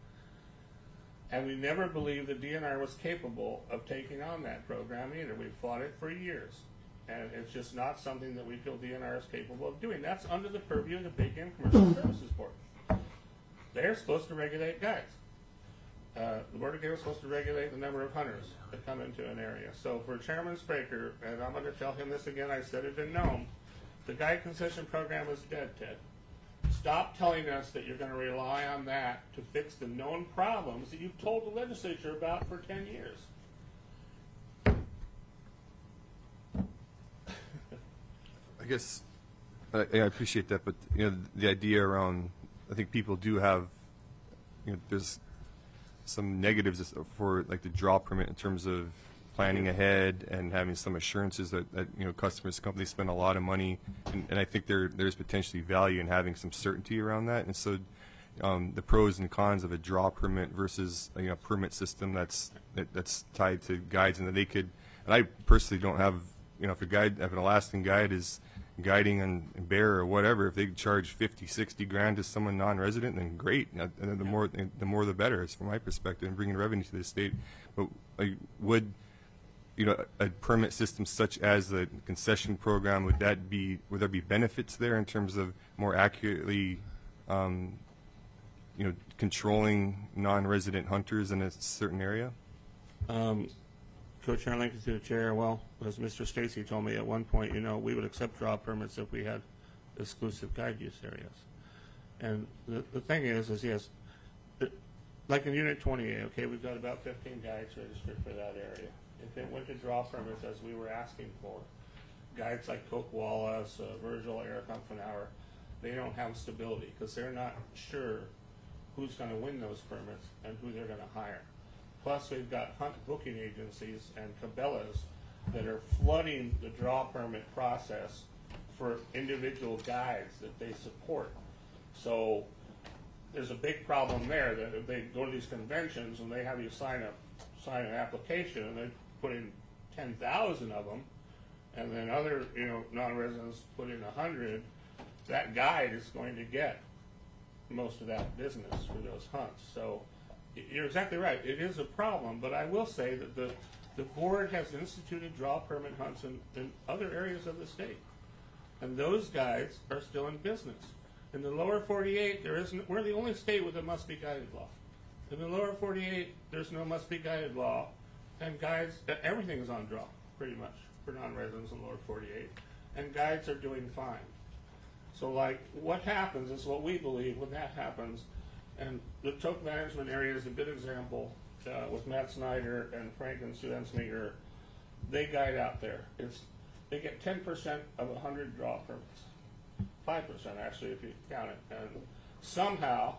S14: And we never believed the DNR was capable of taking on that program either. We've fought it for years. And it's just not something that we feel DNR is capable of doing. That's under the purview of the Big Game Commercial Services Board. They're supposed to regulate guides. The Board of Game is supposed to regulate the number of hunters that come into an area. So for Chairman Spraker, and I'm going to tell him this again, I said it in Nome, the guide concession program is dead, Ted. Stop telling us that you're going to rely on that to fix the known problems that you've told the legislature about for 10 years.
S12: I guess I appreciate that, but the idea around, I think people do have, there's some negatives for like the draw permit in terms of planning ahead and having some assurances that customers, companies spend a lot of money, and I think there's potentially value in having some certainty around that. And so the pros and cons of a draw permit versus a permit system that's tied to guides, and that they could, and I personally don't have, if an Alaskan guide is guiding on bear or whatever, if they charge 50, 60 grand to someone non-resident, then great. And the more the better, it's from my perspective, and bringing revenue to the state. But would a permit system such as the concession program, would there be benefits there in terms of more accurately controlling non-resident hunters in a certain area?
S14: Co-Chair Lincoln to the chair. Well, as Mr. Stacy told me at one point, we would accept draw permits if we had exclusive guide use areas. And the thing is yes, like in Unit 20A, okay, we've got about 15 guides registered for that area. If it went to draw permits as we were asking for, guides like Coke Wallace, Virgil, Eric Humphenauer, they don't have stability because they're not sure who's going to win those permits and who they're going to hire. Plus, we've got hunt booking agencies and Cabela's that are flooding the draw permit process for individual guides that they support. So there's a big problem there that if they go to these conventions and they have you sign an application and they put in 10,000 of them, and then other non-residents put in 100, that guide is going to get most of that business for those hunts. So you're exactly right. It is a problem, but I will say that the board has instituted draw permit hunts in other areas of the state, and those guides are still in business. In the lower 48, we're the only state with a must-be-guided law. In the lower 48, there's no must-be-guided law, and guides, everything is on draw, pretty much, for non-residents in the lower 48, and guides are doing fine. So, what happens is what we believe when that happens. And the Toke Management Area is a good example with Matt Snyder and Frank and Sue Ensminger. They guide out there. They get 10% of 100 draw permits. 5% actually if you count it. And somehow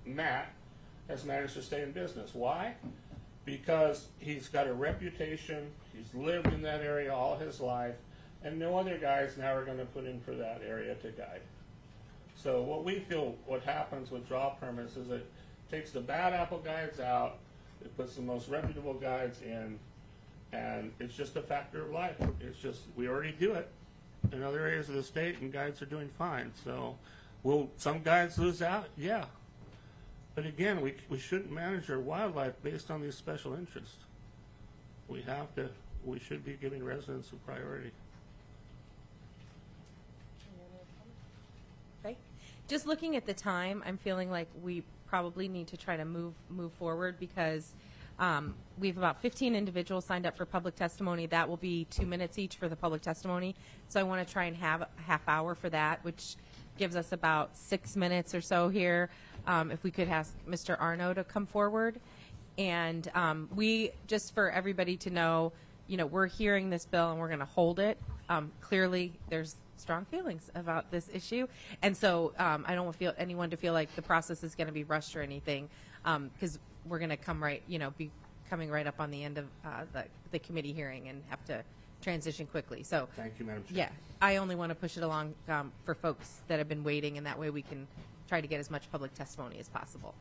S14: Matt has managed to stay in business. Why? Because he's got a reputation, he's lived in that area all his life, and no other guys now are going to put in for that area to guide. So what we feel what happens with draw permits is it takes the bad apple guides out, it puts the most reputable guides in, and it's just a factor of life. It's just, we already do it in other areas of the state, and guides are doing fine. So will some guides lose out? Yeah. But again, we shouldn't manage our wildlife based on these special interests. We should be giving residents a priority.
S1: Okay. Just looking at the time, I'm feeling like we probably need to try to move forward because we have about 15 individuals signed up for public testimony. That will be 2 minutes each for the public testimony. So I want to try and have a half hour for that, which gives us about 6 minutes or so here. If we could ask Mr. Arno to come forward. And we, just for everybody to know, we're hearing this bill and we're going to hold it. Clearly, there's strong feelings about this issue. And so I don't want anyone to feel like the process is going to be rushed or anything, because we're going to be coming right up on the end of the committee hearing and have to transition quickly. So
S14: thank you, Madam Chair.
S1: Yeah, I only want to push it along for folks that have been waiting, and that way we can try to get as much public testimony as possible.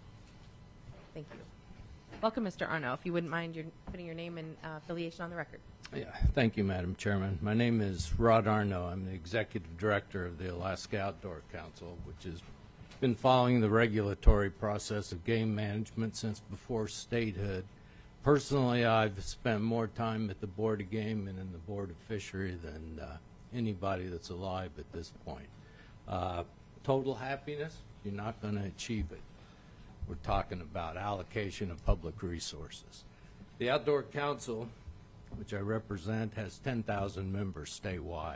S1: Thank you. Welcome, Mr. Arno. If you wouldn't mind putting your name and affiliation on the record.
S16: Yeah, thank you, Madam Chairman. My name is Rod Arno. I'm the Executive Director of the Alaska Outdoor Council, which has been following the regulatory process of game management since before statehood. Personally, I've spent more time at the Board of Game and in the Board of Fishery than anybody that's alive at this point. Total happiness, you're not going to achieve it. We're talking about allocation of public resources. The Outdoor Council, which I represent, has 10,000 members statewide.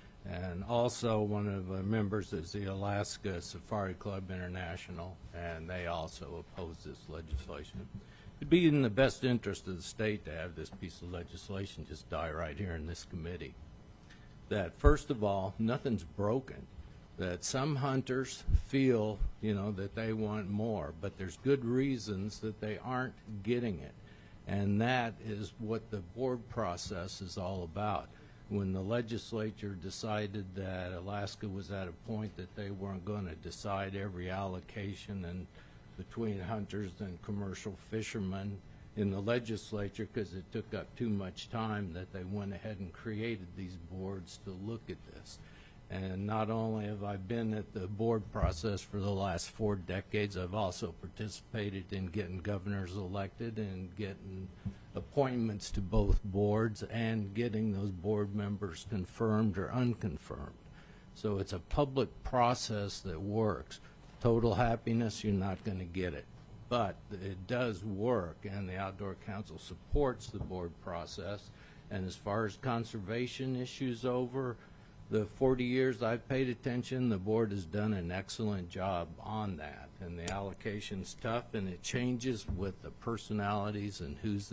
S16: And also one of the members is the Alaska Safari Club International, and they also oppose this legislation. It'd be in the best interest of the state to have this piece of legislation just die right here in this committee. That, first of all, nothing's broken. That some hunters feel, that they want more, but there's good reasons that they aren't getting it. And that is what the board process is all about. When the legislature decided that Alaska was at a point that they weren't going to decide every allocation and between hunters and commercial fishermen in the legislature because it took up too much time, that they went ahead and created these boards to look at this. And not only have I been at the board process for the last 4 decades, I've also participated in getting governors elected and getting appointments to both boards and getting those board members confirmed or unconfirmed. So it's a public process that works. Total happiness, you're not going to get it. But it does work, and the Outdoor Council supports the board process. And as far as conservation issues over the 40 years I've paid attention, the board has done an excellent job on that. And the allocation's tough, and it changes with the personalities and who's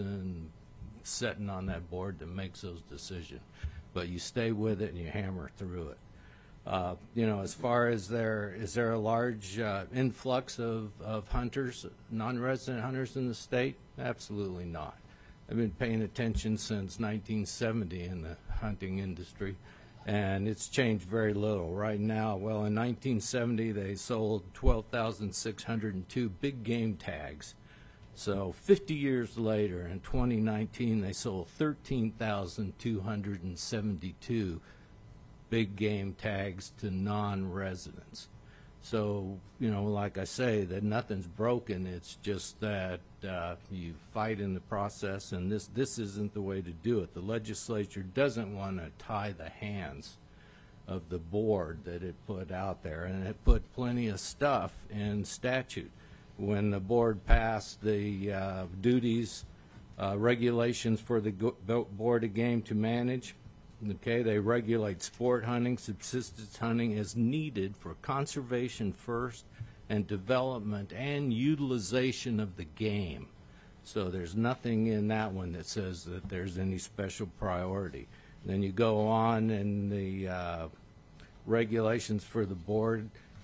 S16: sitting on that board that makes those decisions. But you stay with it and you hammer through it. As far as is there a large influx of hunters, non-resident hunters in the state? Absolutely not. I've been paying attention since 1970 in the hunting industry, and it's changed very little. Right now, well, in 1970, they sold 12,602 big game tags. So 50 years later, in 2019, they sold 13,272 big game tags to non-residents. So, like I say, that nothing's broken. It's just that you fight in the process, and this isn't the way to do it. The legislature doesn't want to tie the hands of the board that it put out there, and it put plenty of stuff in statute. When the board passed the duties, regulations for the Board of Game to manage, okay, they regulate sport hunting, subsistence hunting as needed for conservation first and development and utilization of the game. So there's nothing in that one that says that there's any special priority. Then you go on and the regulations for the board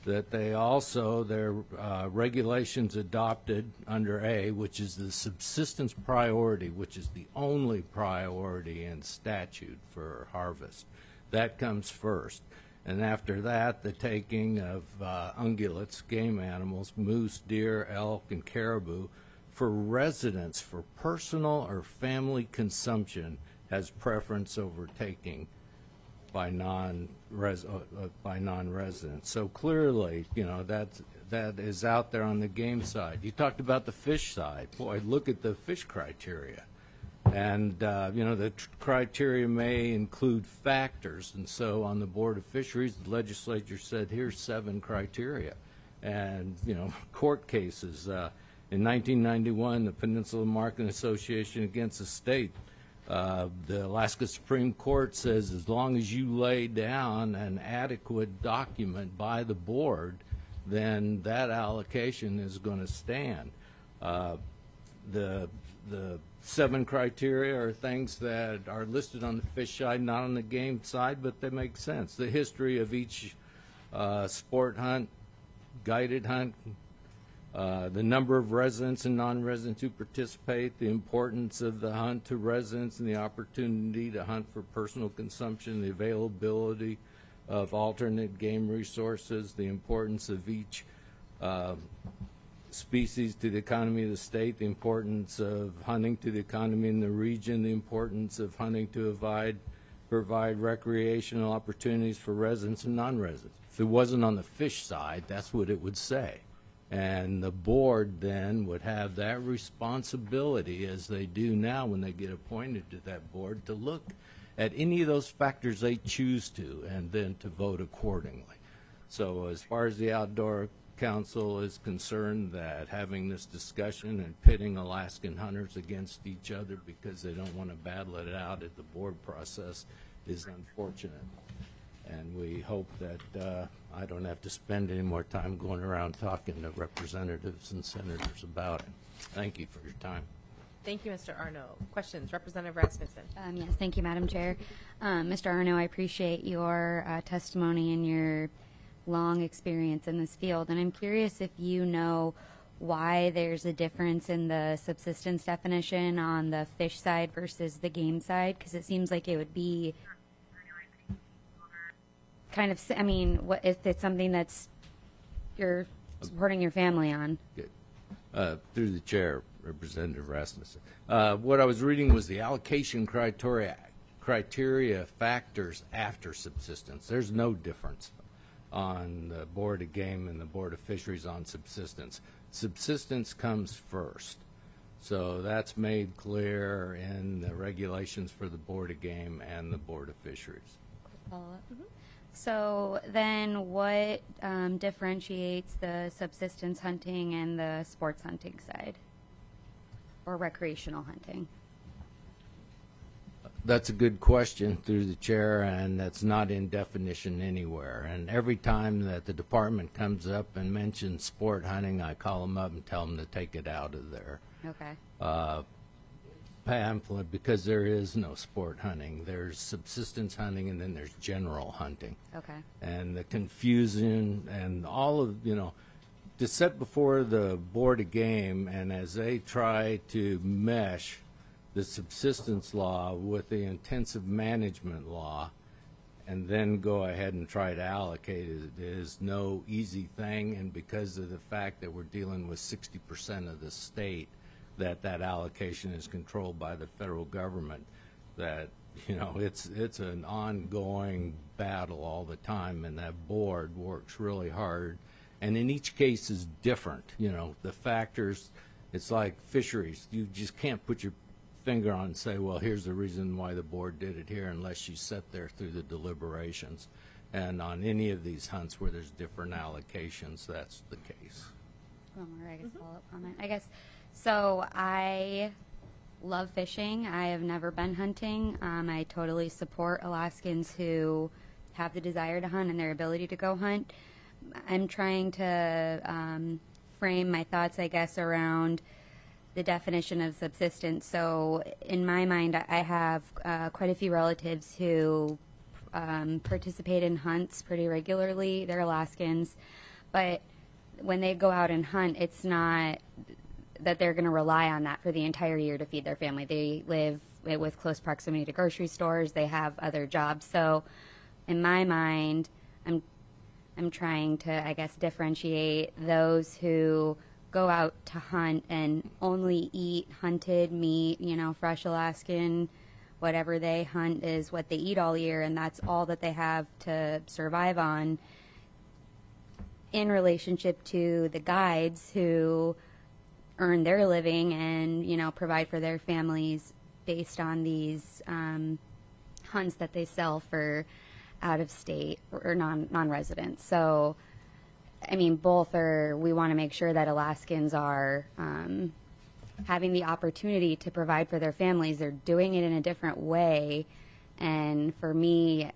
S16: that they also, their regulations adopted under A, which is the subsistence priority, which is the only priority in statute for harvest. That comes first. And after that, the taking of ungulates, game animals, moose, deer, elk, and caribou for residents for personal or family consumption has preference over taking by non-residents. So clearly, you know, that is out there on the game side. You talked about the fish side. Boy, look at the fish criteria. And, you know, the criteria may include factors. And so on the Board of Fisheries, the legislature said, here's 7 criteria. And, you know, court cases. In 1991, the Peninsula Marketing Association against the state, the Alaska Supreme Court says as long as you lay down an adequate document by the board, then that allocation is going to stand. The 7 criteria are things that are listed on the fish side, not on the game side, but they make sense. The history of each sport hunt, guided hunt, the number of residents and non-residents who participate, the importance of the hunt to residents and the opportunity to hunt for personal consumption, the availability of alternate game resources, the importance of each species to the economy of the state, the importance of hunting to the economy in the region, the importance of hunting to provide recreational opportunities for residents and non-residents. If it wasn't on the fish side, that's what it would say. And the board then would have that responsibility, as they do now when they get appointed to that board, to look at any of those factors they choose to and then to vote accordingly. So as far as the Outdoor Council is concerned, that having this discussion and pitting Alaskan hunters against each other because they don't want to battle it out at the board process is unfortunate. And we hope that I don't have to spend any more time going around talking to representatives and senators about it. Thank you for your time.
S1: Thank you, Mr. Arno. Questions? Representative Rasmussen.
S13: Yes, thank you, Madam Chair. Mr. Arno, I appreciate your testimony and your long experience in this field. And I'm curious if you know why there's a difference in the subsistence definition on the fish side versus the game side, because it seems like it would be kind of, I mean, what if it's something that's you're supporting your family on?
S16: Good. Through the chair, Representative Rasmussen. What I was reading was the allocation criteria factors after subsistence. There's no difference on the Board of Game and the Board of Fisheries on subsistence. Subsistence comes first. So that's made clear in the regulations for the Board of Game and the Board of Fisheries.
S13: Follow-up. So then what differentiates the subsistence hunting and the sports hunting side, or recreational hunting?
S16: That's a good question through the chair, and that's not in definition anywhere. And every time that the department comes up and mentions sport hunting, I call them up and tell them to take it out of their pamphlet, because there is no sport hunting. There's subsistence hunting, and then there's general hunting.
S13: Okay.
S16: And the confusion and all of, you know, to set before the Board of Game, and as they try to mesh the subsistence law with the intensive management law, and then go ahead and try to allocate it, is no easy thing. And because of the fact that we're dealing with 60% of the state, that allocation is controlled by the federal government, that, you know, it's an ongoing battle all the time, and that board works really hard. And in each case is different. You know, the factors, it's like fisheries. You just can't put your finger on and say, well, here's the reason why the board did it here, unless you sit there through the deliberations. And on any of these hunts where there's different allocations, that's the case.
S13: One more, I guess, follow-up comment. I guess, so I love fishing. I have never been hunting. I totally support Alaskans who have the desire to hunt and their ability to go hunt. I'm trying to frame my thoughts, I guess, around the definition of subsistence. So in my mind, I have quite a few relatives who participate in hunts pretty regularly. They're Alaskans. but when they go out and hunt, it's not that they're going to rely on that for the entire year to feed their family. They live with close proximity to grocery stores. They have other jobs. So in my mind, I'm trying to, I guess, differentiate those who go out to hunt and only eat hunted meat, fresh Alaskan, whatever they hunt is what they eat all year, and that's all that they have to survive on, in relationship to the guides who earn their living and, provide for their families based on these hunts that they sell for out-of-state or non-residents. So, both are, we want to make sure that Alaskans are having the opportunity to provide for their families. They're doing it in a different way. And for me,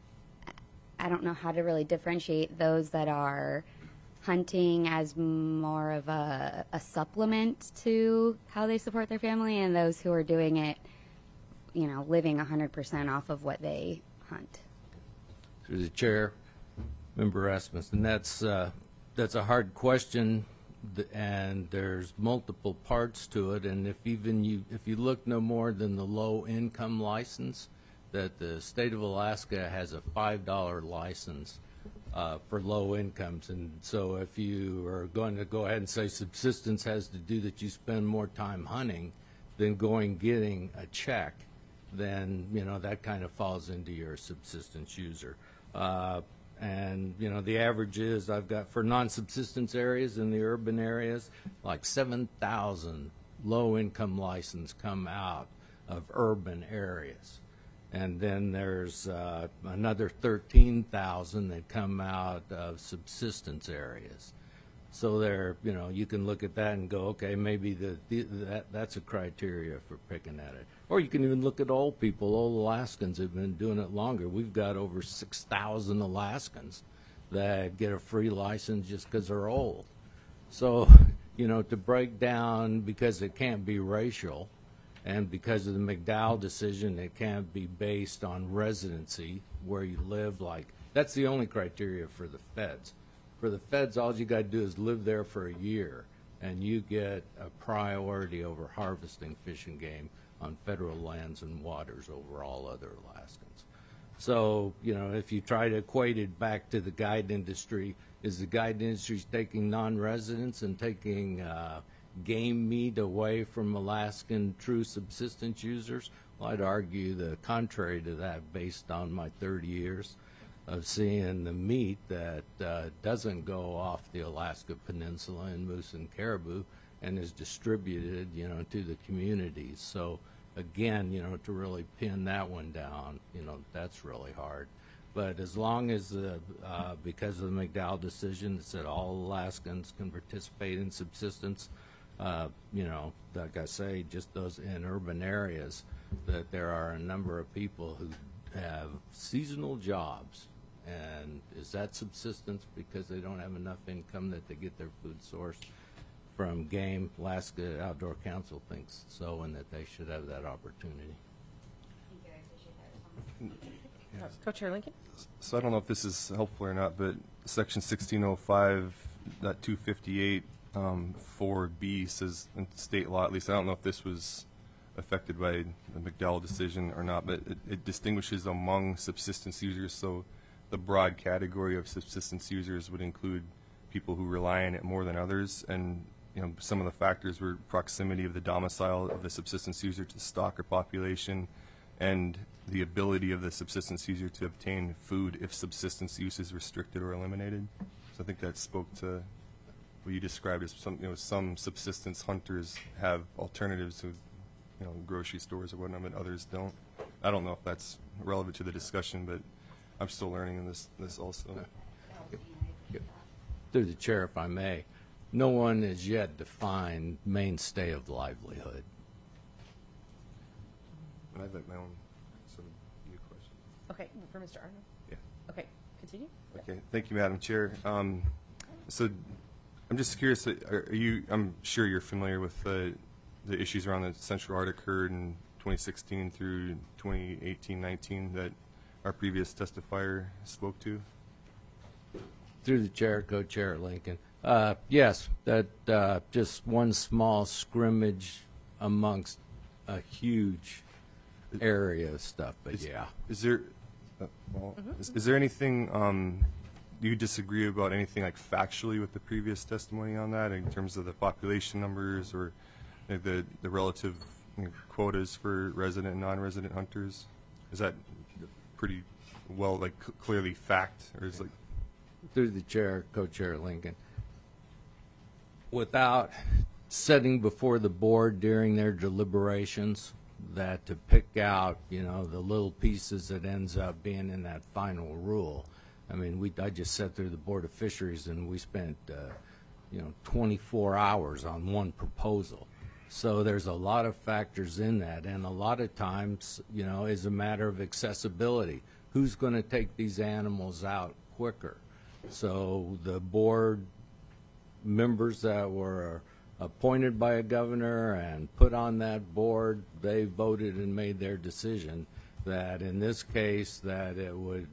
S13: I don't know how to really differentiate those that are hunting as more of a supplement to how they support their family and those who are doing it, living 100% off of what they hunt.
S16: Through the chair, Member Rasmussen, that's a hard question, and there's multiple parts to it. And if you look no more than the low income license, that the state of Alaska has a $5 license for low incomes. And so if you are going to go ahead and say subsistence has to do that you spend more time hunting than getting a check, then that kind of falls into your subsistence user. And the average is I've got for non-subsistence areas in the urban areas like 7,000 low-income licenses come out of urban areas. And then there's another 13,000 that come out of subsistence areas. So there, you can look at that and go, okay, maybe that's a criteria for picking at it. Or you can even look at old people. Old Alaskans have been doing it longer. We've got over 6,000 Alaskans that get a free license just because they're old. So, to break down, because it can't be racial, and because of the McDowell decision, it can't be based on residency, where you live. That's the only criteria for the feds. For the feds, all you got to do is live there for a year, and you get a priority over harvesting fish and game on federal lands and waters over all other Alaskans. So, if you try to equate it back to the guide industry, is the guide industry taking non-residents and taking game meat away from Alaskan true subsistence users? Well, I'd argue the contrary to that based on my 30 years of seeing the meat that doesn't go off the Alaska Peninsula in moose and caribou and is distributed, to the communities. So again, to really pin that one down, that's really hard. But as long as, because of the McDowell decision that said all Alaskans can participate in subsistence, like I say, just those in urban areas, that there are a number of people who have seasonal jobs. And is that subsistence because they don't have enough income that they get their food source from game? Alaska Outdoor Council thinks so, and that they should have that opportunity.
S1: Co-Chair Lincoln?
S12: So I don't know if this is helpful or not, but Section 1605.258 4B says in state law, at least I don't know if this was affected by the McDowell decision or not, but it distinguishes among subsistence users. So the broad category of subsistence users would include people who rely on it more than others, and some of the factors were proximity of the domicile of the subsistence user to stock or population, and the ability of the subsistence user to obtain food if subsistence use is restricted or eliminated. So I think that spoke to what you described as some subsistence hunters have alternatives to grocery stores or whatnot, but others don't. I don't know if that's relevant to the discussion, but I'm still learning in this also.
S16: Through the chair, if I may, no one has yet defined mainstay of livelihood.
S12: And I've got my own sort of new question.
S1: Okay, for Mr. Arnold?
S12: Yeah.
S1: Okay, continue.
S12: Okay, thank you, Madam Chair. So I'm just curious, I'm sure you're familiar with the issues around the Central Arctic herd in 2016 through 2018-19 that our previous testifier spoke to?
S16: Through the chair, Co-Chair Lincoln. Yes, that just one small scrimmage amongst a huge area of stuff, but yeah.
S12: Is there, is there anything do you disagree about anything like factually with the previous testimony on that in terms of the population numbers or the relative quotas for resident and non-resident hunters? Is that pretty well like clearly fact, or is like?
S16: Through the chair, Co-Chair Lincoln. Without setting before the board during their deliberations that to pick out, the little pieces that ends up being in that final rule. I mean, I just sat through the Board of Fisheries and we spent, 24 hours on one proposal. So there's a lot of factors in that, and a lot of times, is a matter of accessibility. Who's going to take these animals out quicker? So the board members that were appointed by a governor and put on that board, they voted and made their decision that in this case that it would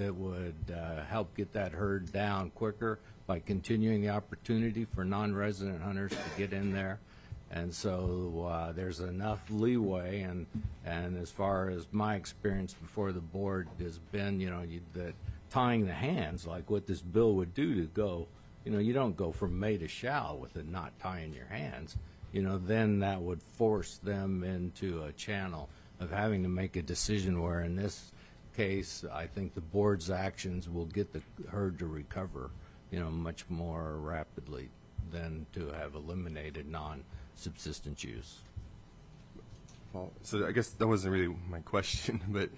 S16: help get that herd down quicker by continuing the opportunity for non-resident hunters to get in there. And so there's enough leeway, and as far as my experience before the board has been, that tying the hands, like what this bill would do to go, you don't go from may to shall with it not tying your hands. Then that would force them into a channel of having to make a decision where in this case, I think the board's actions will get the herd to recover, much more rapidly than to have eliminated non-subsistence use.
S12: Well, so I guess that wasn't really my question, but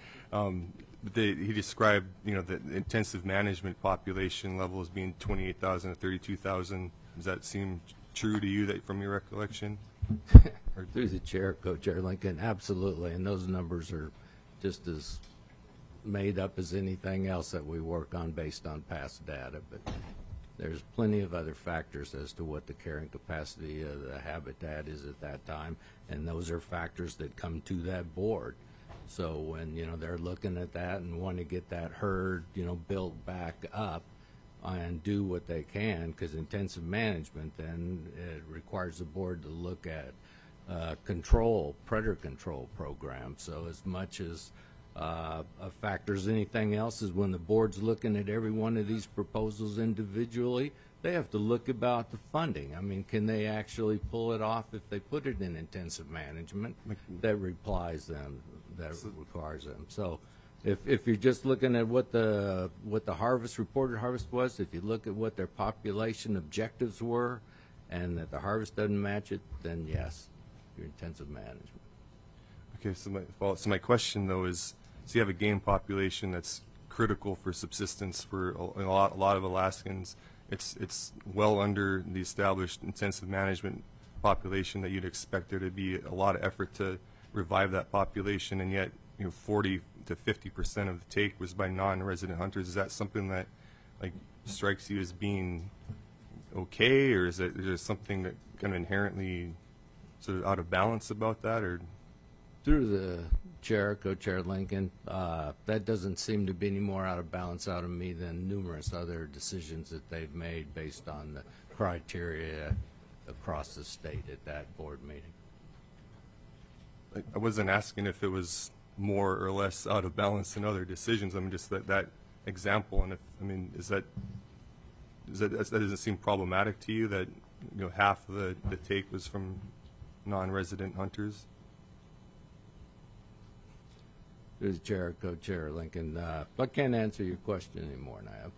S12: he described, the intensive management population level as being 28,000 to 32,000. Does that seem true to you that from your recollection?
S16: Through the chair, Co-Chair Lincoln, absolutely, and those numbers are just as made up as anything else that we work on based on past data, but there's plenty of other factors as to what the carrying capacity of the habitat is at that time, and those are factors that come to that board. So when they're looking at that and want to get that herd built back up and do what they can, because intensive management then it requires the board to look at predator control programs. So as much as a factor as anything else is when the board's looking at every one of these proposals individually, they have to look about the funding. I mean, can they actually pull it off if they put it in intensive management that requires them? So if you're just looking at what the reported harvest was, if you look at what their population objectives were and that the harvest doesn't match it, then yes, you're intensive management.
S12: Okay, so my question though is, so you have a game population that's critical for subsistence for a lot of Alaskans. It's well under the established intensive management population that you'd expect there to be a lot of effort to revive that population, and yet 40 to 50% of the take was by non-resident hunters. Is that something that strikes you as being okay, or is there something that kind of inherently sort of out of balance about that, or?
S16: Through the chair, Co-Chair Lincoln, that doesn't seem to be any more out of balance out of me than numerous other decisions that they've made based on the criteria across the state at that board meeting.
S12: I wasn't asking if it was more or less out of balance than other decisions. I mean, just that example, and that doesn't seem problematic to you that half of the take was from non-resident hunters?
S16: Through the chair, Co-Chair Lincoln, I can't answer your question anymore, Nayab.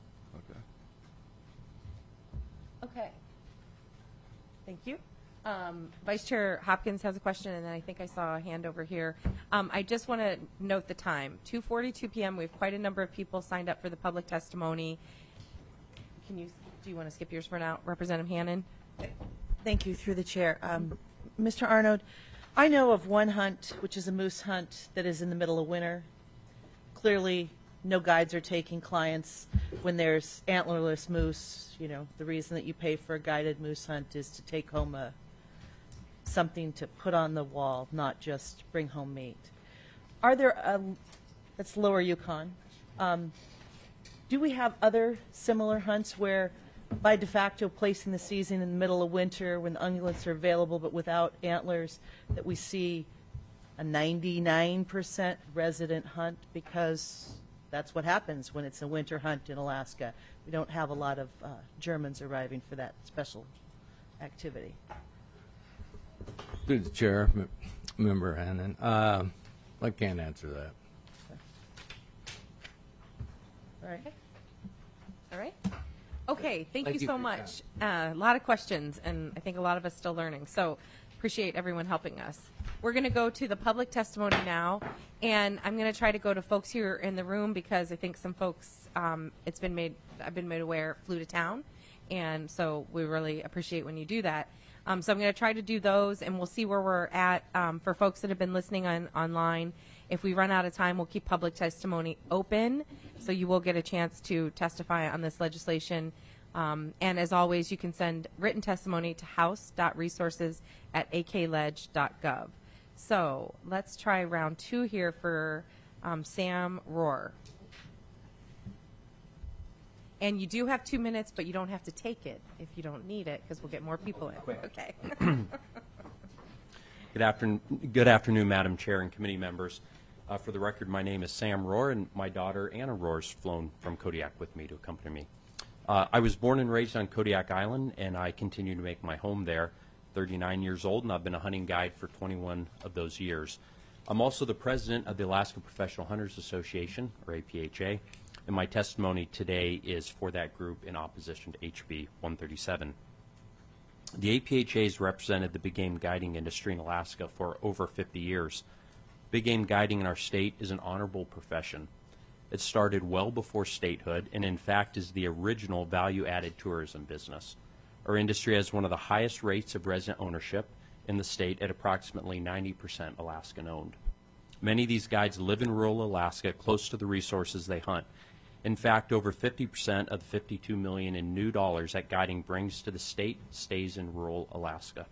S1: Okay. Thank you. Vice Chair Hopkins has a question, and then I think I saw a hand over here. I just want to note the time, 2:42 p.m. We have quite a number of people signed up for the public testimony. Do you want to skip yours for now, Representative Hannon?
S4: Thank you, through the chair. Mr. Arnott, I know of one hunt, which is a moose hunt, that is in the middle of winter. Clearly, no guides are taking clients when there's antlerless moose. The reason that you pay for a guided moose hunt is to take home something to put on the wall, not just bring home meat. Are there, that's Lower Yukon, do we have other similar hunts where, by de facto placing the season in the middle of winter when the ungulates are available but without antlers, that we see a 99% resident hunt? Because that's what happens when it's a winter hunt in Alaska. We don't have a lot of Germans arriving for that special activity.
S16: Through the chair, Member Hannon, I can't answer that.
S4: All right.
S1: All right. Okay, thank you
S16: you
S1: so
S16: for your
S1: much. A lot of questions, and I think a lot of us still learning. So appreciate everyone helping us. We're going to go to the public testimony now, and I'm going to try to go to folks here in the room because I think some folks, I've been made aware, flew to town, and so we really appreciate when you do that. So I'm going to try to do those, and we'll see where we're at. For folks that have been listening online, if we run out of time, we'll keep public testimony open, so you will get a chance to testify on this legislation. And as always, you can send written testimony to house.resources@akledge.gov. So let's try round 2 here for Sam Rohr. And you do have 2 minutes, but you don't have to take it if you don't need it, because we'll get more people in. Okay.
S17: Good afternoon, Madam Chair and committee members. For the record, my name is Sam Rohr, and my daughter Anna Rohr's flown from Kodiak with me to accompany me. I was born and raised on Kodiak Island, and I continue to make my home there. 39 years old, and I've been a hunting guide for 21 of those years. I'm also the president of the Alaska Professional Hunters Association, or APHA, and my testimony today is for that group in opposition to HB 137. The APHA has represented the big game guiding industry in Alaska for over 50 years. Big game guiding in our state is an honorable profession. It started well before statehood and in fact is the original value-added tourism business. Our industry has one of the highest rates of resident ownership in the state at approximately 90% Alaskan-owned. Many of these guides live in rural Alaska close to the resources they hunt. In fact, over 50% of the $52 million in new dollars that guiding brings to the state stays in rural Alaska.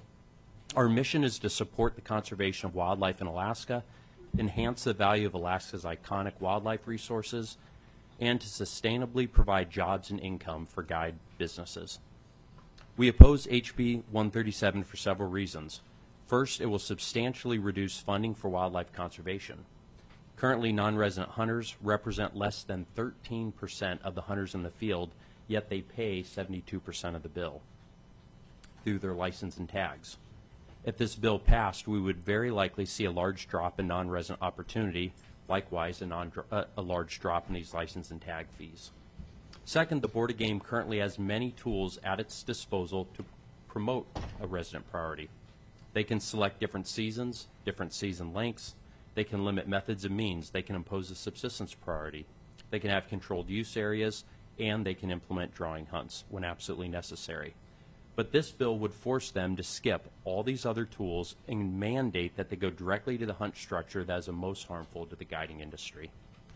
S17: Our mission is to support the conservation of wildlife in Alaska, enhance the value of Alaska's iconic wildlife resources, and to sustainably provide jobs and income for guide businesses. We oppose HB 137 for several reasons. First, it will substantially reduce funding for wildlife conservation. Currently, non-resident hunters represent less than 13% of the hunters in the field, yet they pay 72% of the bill through their license and tags. If this bill passed, we would very likely see a large drop in non-resident opportunity, likewise a large drop in these license and tag fees. Second, the Board of Game currently has many tools at its disposal to promote a resident priority. They can select different seasons, different season lengths. They can limit methods and means. They can impose a subsistence priority. They can have controlled use areas, and they can implement drawing hunts when absolutely necessary. But this bill would force them to skip all these other tools and mandate that they go directly to the hunt structure that is the most harmful to the guiding industry.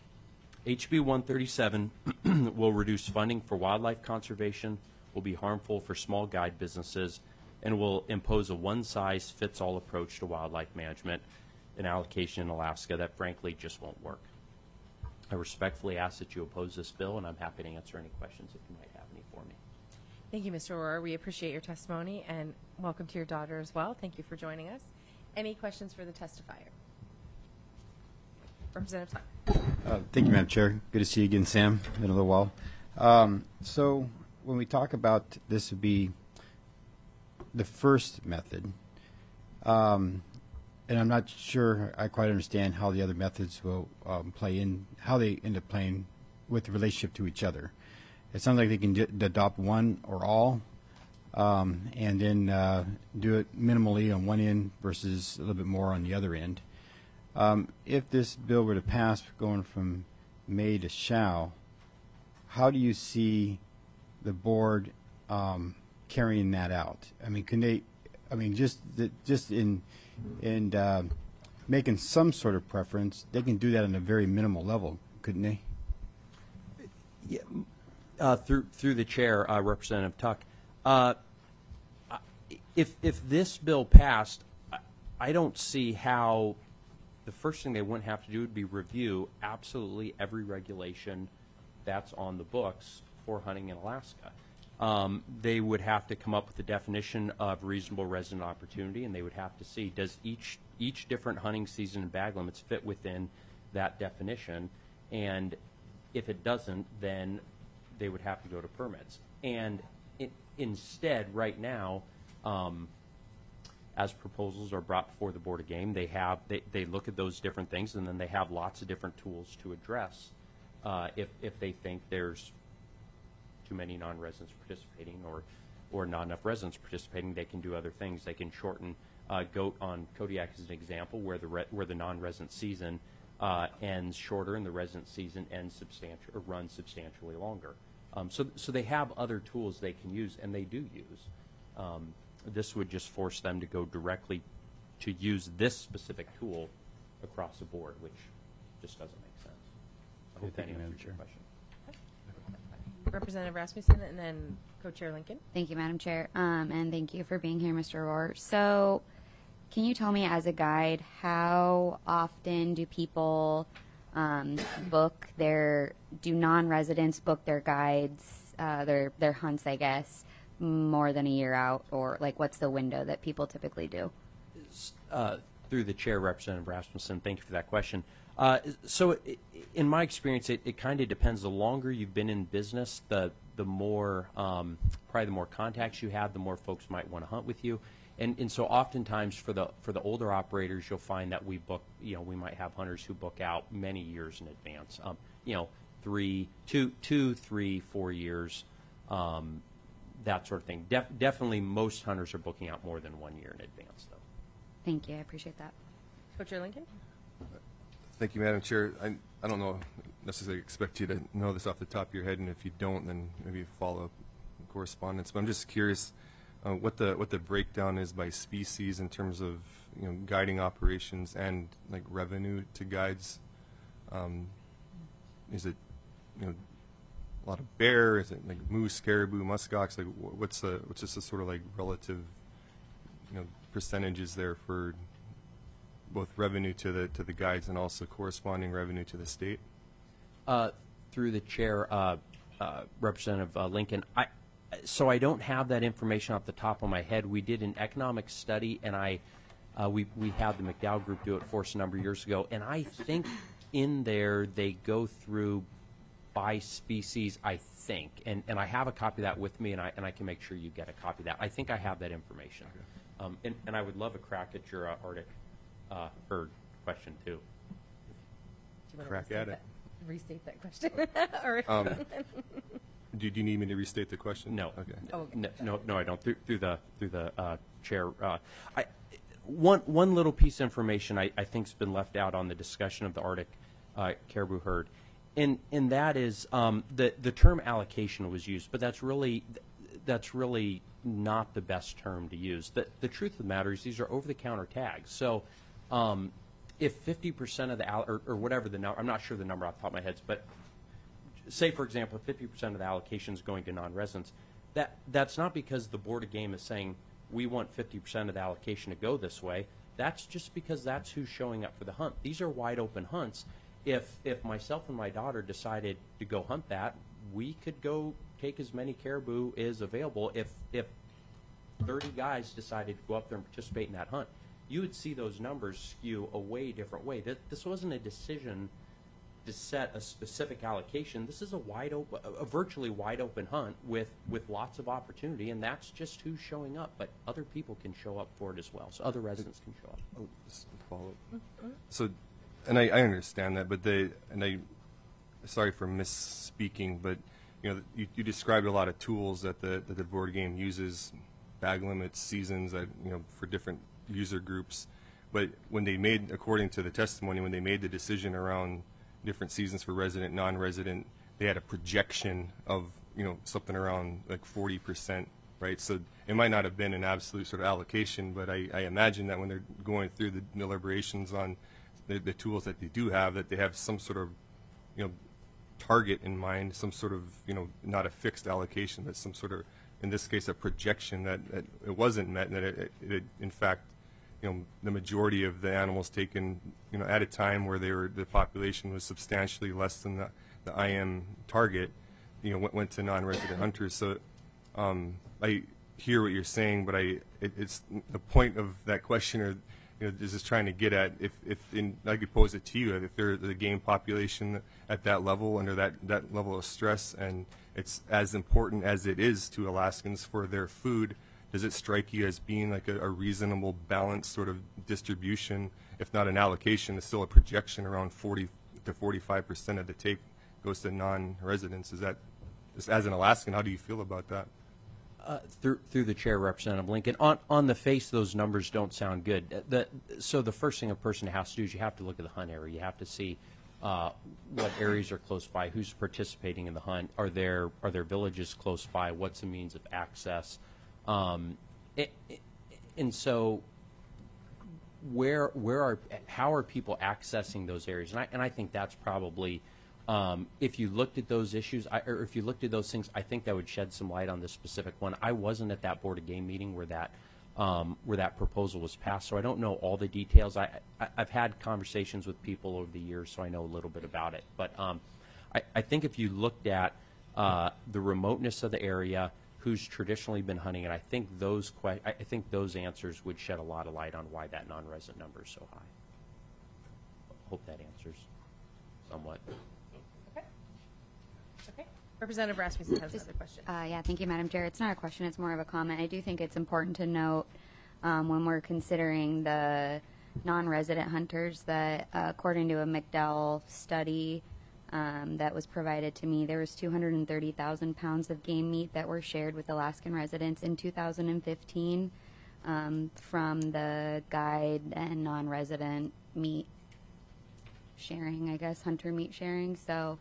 S17: HB 137 will reduce funding for wildlife conservation, will be harmful for small guide businesses, and will impose a one-size-fits-all approach to wildlife management and allocation in Alaska that frankly just won't work. I respectfully ask that you oppose this bill, and I'm happy to answer any questions if you might have any for me.
S1: Thank you, Mr. Rohr. We appreciate your testimony, and welcome to your daughter as well. Thank you for joining us. Any questions for the testifier? Representative Tuck.
S6: Thank you, Madam Chair. Good to see you again, Sam. Been a little while. So when we talk about this would be the first method, and I'm not sure I quite understand how the other methods will play in, how they end up playing with the relationship to each other. It sounds like they can adopt one or all, and then do it minimally on one end versus a little bit more on the other end. If this bill were to pass going from may to shall, how do you see the board carrying that out? I mean, can they? I mean, just in making some sort of preference, they can do that on a very minimal level, couldn't they?
S17: Yeah, through the chair, Representative Tuck. If this bill passed, I don't see how the first thing they wouldn't have to do would be review absolutely every regulation that's on the books for hunting in Alaska. They would have to come up with a definition of reasonable resident opportunity, and they would have to see, does each different hunting season and bag limits fit within that definition, and if it doesn't, then they would have to go to permits. And instead, right now, as proposals are brought before the Board of Game, they look at those different things, and then they have lots of different tools to address if they think there's too many non-residents participating or not enough residents participating. They can do other things. They can shorten goat on Kodiak as an example, where the non-resident season ends shorter and the resident season runs substantially longer. So they have other tools they can use, and they do use. This would just force them to go directly to use this specific tool across the board, which just doesn't make sense. I hope that answers your question.
S1: Representative Rasmussen, and then Co-Chair Lincoln.
S13: Thank you, Madam Chair, and thank you for being here, Mr. Rohr. So, can you tell me, as a guide, how often do people do non-residents book their guides, their hunts, I guess, more than a year out, or like what's the window that people typically do?
S17: Through the chair, Representative Rasmussen, thank you for that question. So in my experience, it kind of depends. The longer you've been in business, the more probably the more contacts you have, the more folks might want to hunt with you. And so oftentimes for the older operators, you'll find that we book, we might have hunters who book out many years in advance, 2, 3, 4 years, that sort of thing. Definitely most hunters are booking out more than 1 year in advance, though.
S13: Thank you. I appreciate that.
S1: Co-Chair Lincoln?
S12: Thank you, Madam Chair. I don't know necessarily expect you to know this off the top of your head, and if you don't, then maybe follow up correspondence. But I'm just curious what the breakdown is by species in terms of guiding operations and like revenue to guides. Is it a lot of bear? Is it like moose, caribou, muskox? Like what's just the sort of like relative percentages there for both revenue to the guides and also corresponding revenue to the state?
S17: Through the chair, Representative Lincoln, so I don't have that information off the top of my head. We did an economic study, and we had the McDowell Group do it for us a number of years ago, and I think in there they go through by species, I think, and I have a copy of that with me, and I can make sure you get a copy of that. I think I have that information. Okay. And I would love a crack at your Arctic herd question, too.
S12: Crack at it.
S1: Restate that question. Or
S12: do you need me to restate the question?
S17: No.
S12: Okay.
S1: Oh, okay.
S17: No, I don't. Through the chair, one little piece of information I think's been left out on the discussion of the Arctic caribou herd, and that is the term allocation was used, but that's really not the best term to use. The truth of the matter is these are over-the-counter tags. So if 50% of the or whatever the number, I'm not sure the number off the top of my head, but say, for example, 50% of the allocation is going to non-residents, that's not because the Board of Game is saying we want 50% of the allocation to go this way. That's just because that's who's showing up for the hunt. These are wide-open hunts. If myself and my daughter decided to go hunt that, we could go take as many caribou as available. If 30 guys decided to go up there and participate in that hunt, you would see those numbers skew a way different way. This wasn't a decision to set a specific allocation. This is a virtually wide open hunt with lots of opportunity, and that's just who's showing up. But other people can show up for it as well. So other residents can show up.
S12: Oh, just a follow-up. Mm-hmm. So, and I understand that, but sorry for misspeaking, but you described a lot of tools that the Board Game uses, bag limits, seasons, for different user groups. But when they made, according to the testimony, when they made the decision around different seasons for resident, non-resident, they had a projection of something around like 40%, right? So it might not have been an absolute sort of allocation, but I imagine that when they're going through the deliberations on the tools that they do have, that they have some sort of target in mind, some sort of not a fixed allocation, but some sort of, in this case, a projection that it wasn't met, and that it in fact the majority of the animals taken at a time where the population was substantially less than IM target, went to non-resident hunters. So I hear what you're saying, but it's the point of that question, or is just trying to get at I could pose it to you, if there's a game population at that level, under that level of stress, and it's as important as it is to Alaskans for their food, does it strike you as being like a reasonable, balanced sort of distribution, if not an allocation, it's still a projection around 40 to 45% of the take goes to non-residents? Is that, as an Alaskan, how do you feel about that?
S17: Through the chair, Representative Lincoln, on the face, those numbers don't sound good. So the first thing a person has to do is you have to look at the hunt area. You have to see what areas are close by, who's participating in the hunt, are there villages close by, what's the means of access, and so how are people accessing those areas? And I think that's probably. If you looked at those issues, or if you looked at those things, I think that would shed some light on this specific one. I wasn't at that Board of Game meeting where that proposal was passed, so I don't know all the details. I've had conversations with people over the years, so I know a little bit about it. But I think if you looked at the remoteness of the area, who's traditionally been hunting, and I think those answers would shed a lot of light on why that non-resident number is so high. Hope that answers somewhat.
S1: Okay. Representative Rasmussen has another question.
S13: Yeah, thank you, Madam Chair. It's not a question, it's more of a comment. I do think it's important to note when we're considering the non-resident hunters that according to a McDowell study that was provided to me, there was 230,000 pounds of game meat that were shared with Alaskan residents in 2015 from the guide and non-resident meat sharing, I guess, hunter meat sharing. So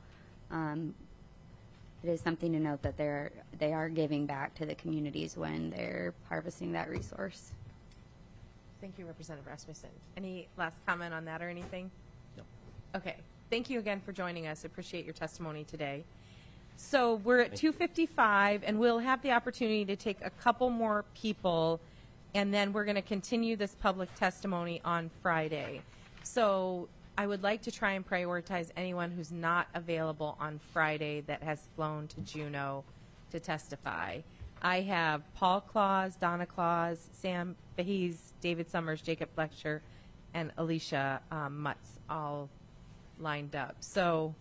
S13: it is something to note that they are giving back to the communities when they're harvesting that resource.
S1: Thank you, Representative Rasmussen. Any last comment on that or anything?
S17: No.
S1: Okay. Thank you again for joining us. Appreciate your testimony today. So we're at 2:55, and we'll have the opportunity to take a couple more people, and then we're going to continue this public testimony on Friday. So I would like to try and prioritize anyone who's not available on Friday that has flown to Juneau to testify. I have Paul Claus, Donna Claus, Sam Fahiz, David Summers, Jacob Fletcher, and Alicia Mutz all lined up. So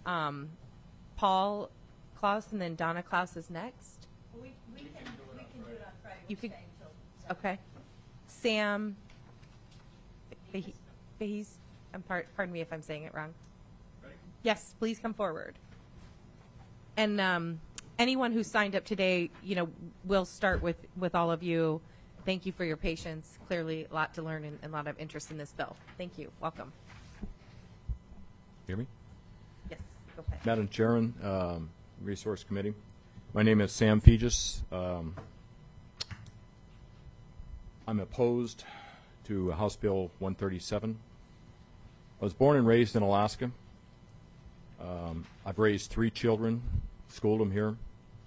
S1: Paul Claus and then Donna Claus is next.
S4: We can do it on Friday.
S1: You could, okay. Sam Fahiz. Pardon me if I'm saying it wrong. Ready? Yes, please come forward. And anyone who signed up today, we'll start with all of you. Thank you for your patience. Clearly, a lot to learn and a lot of interest in this bill. Thank you. Welcome.
S18: Hear me?
S1: Yes, go ahead.
S18: Madam Chairman, Resource Committee. My name is Sam Fahiz. I'm opposed to House Bill 137. I was born and raised in Alaska. I've raised 3 children, schooled them here.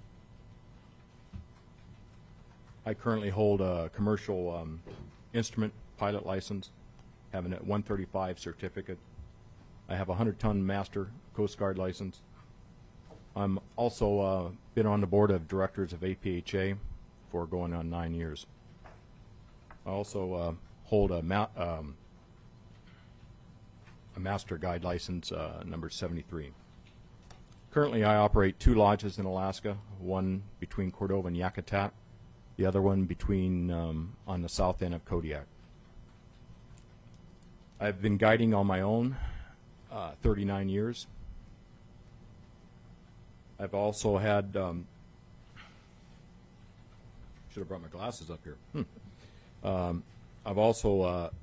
S18: I currently hold a commercial instrument pilot license, have a 135 certificate. I have a 100-ton master Coast Guard license. I'm also been on the board of directors of APHA for going on 9 years. I also hold a master guide license number 73. Currently, I operate 2 lodges in Alaska, one between Cordova and Yakutat, the other one between on the south end of Kodiak. I've been guiding on my own 39 years. I've also had, should have brought my glasses up here. I've also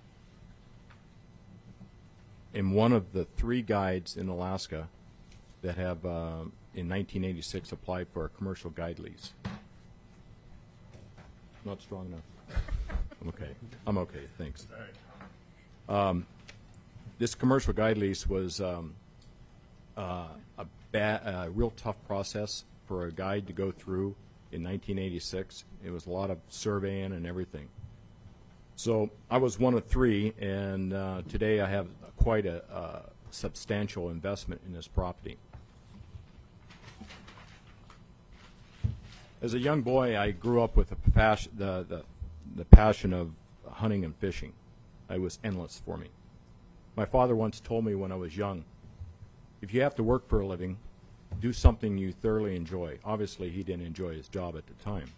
S18: am one of the 3 guides in Alaska that have, in 1986, applied for a commercial guide lease. Not strong enough. I'm okay, thanks. This commercial guide lease was a real tough process for a guide to go through in 1986. It was a lot of surveying and everything. So I was one of 3, and today I have quite a substantial investment in this property. As a young boy, I grew up with the passion of hunting and fishing. It was endless for me. My father once told me when I was young, if you have to work for a living, do something you thoroughly enjoy. Obviously, he didn't enjoy his job at the time.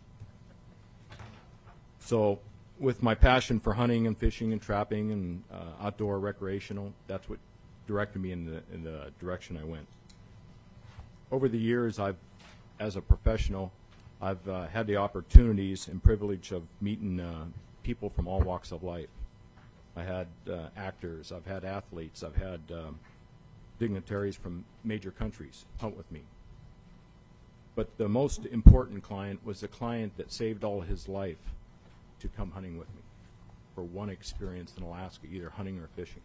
S18: So with my passion for hunting and fishing and trapping and outdoor recreational, that's what directed me in the direction I went. Over the years, as a professional, I've had the opportunities and privilege of meeting people from all walks of life. I had actors, I've had athletes, I've had dignitaries from major countries hunt with me. But the most important client was the client that saved all his life to come hunting with me for one experience in Alaska, either hunting or fishing.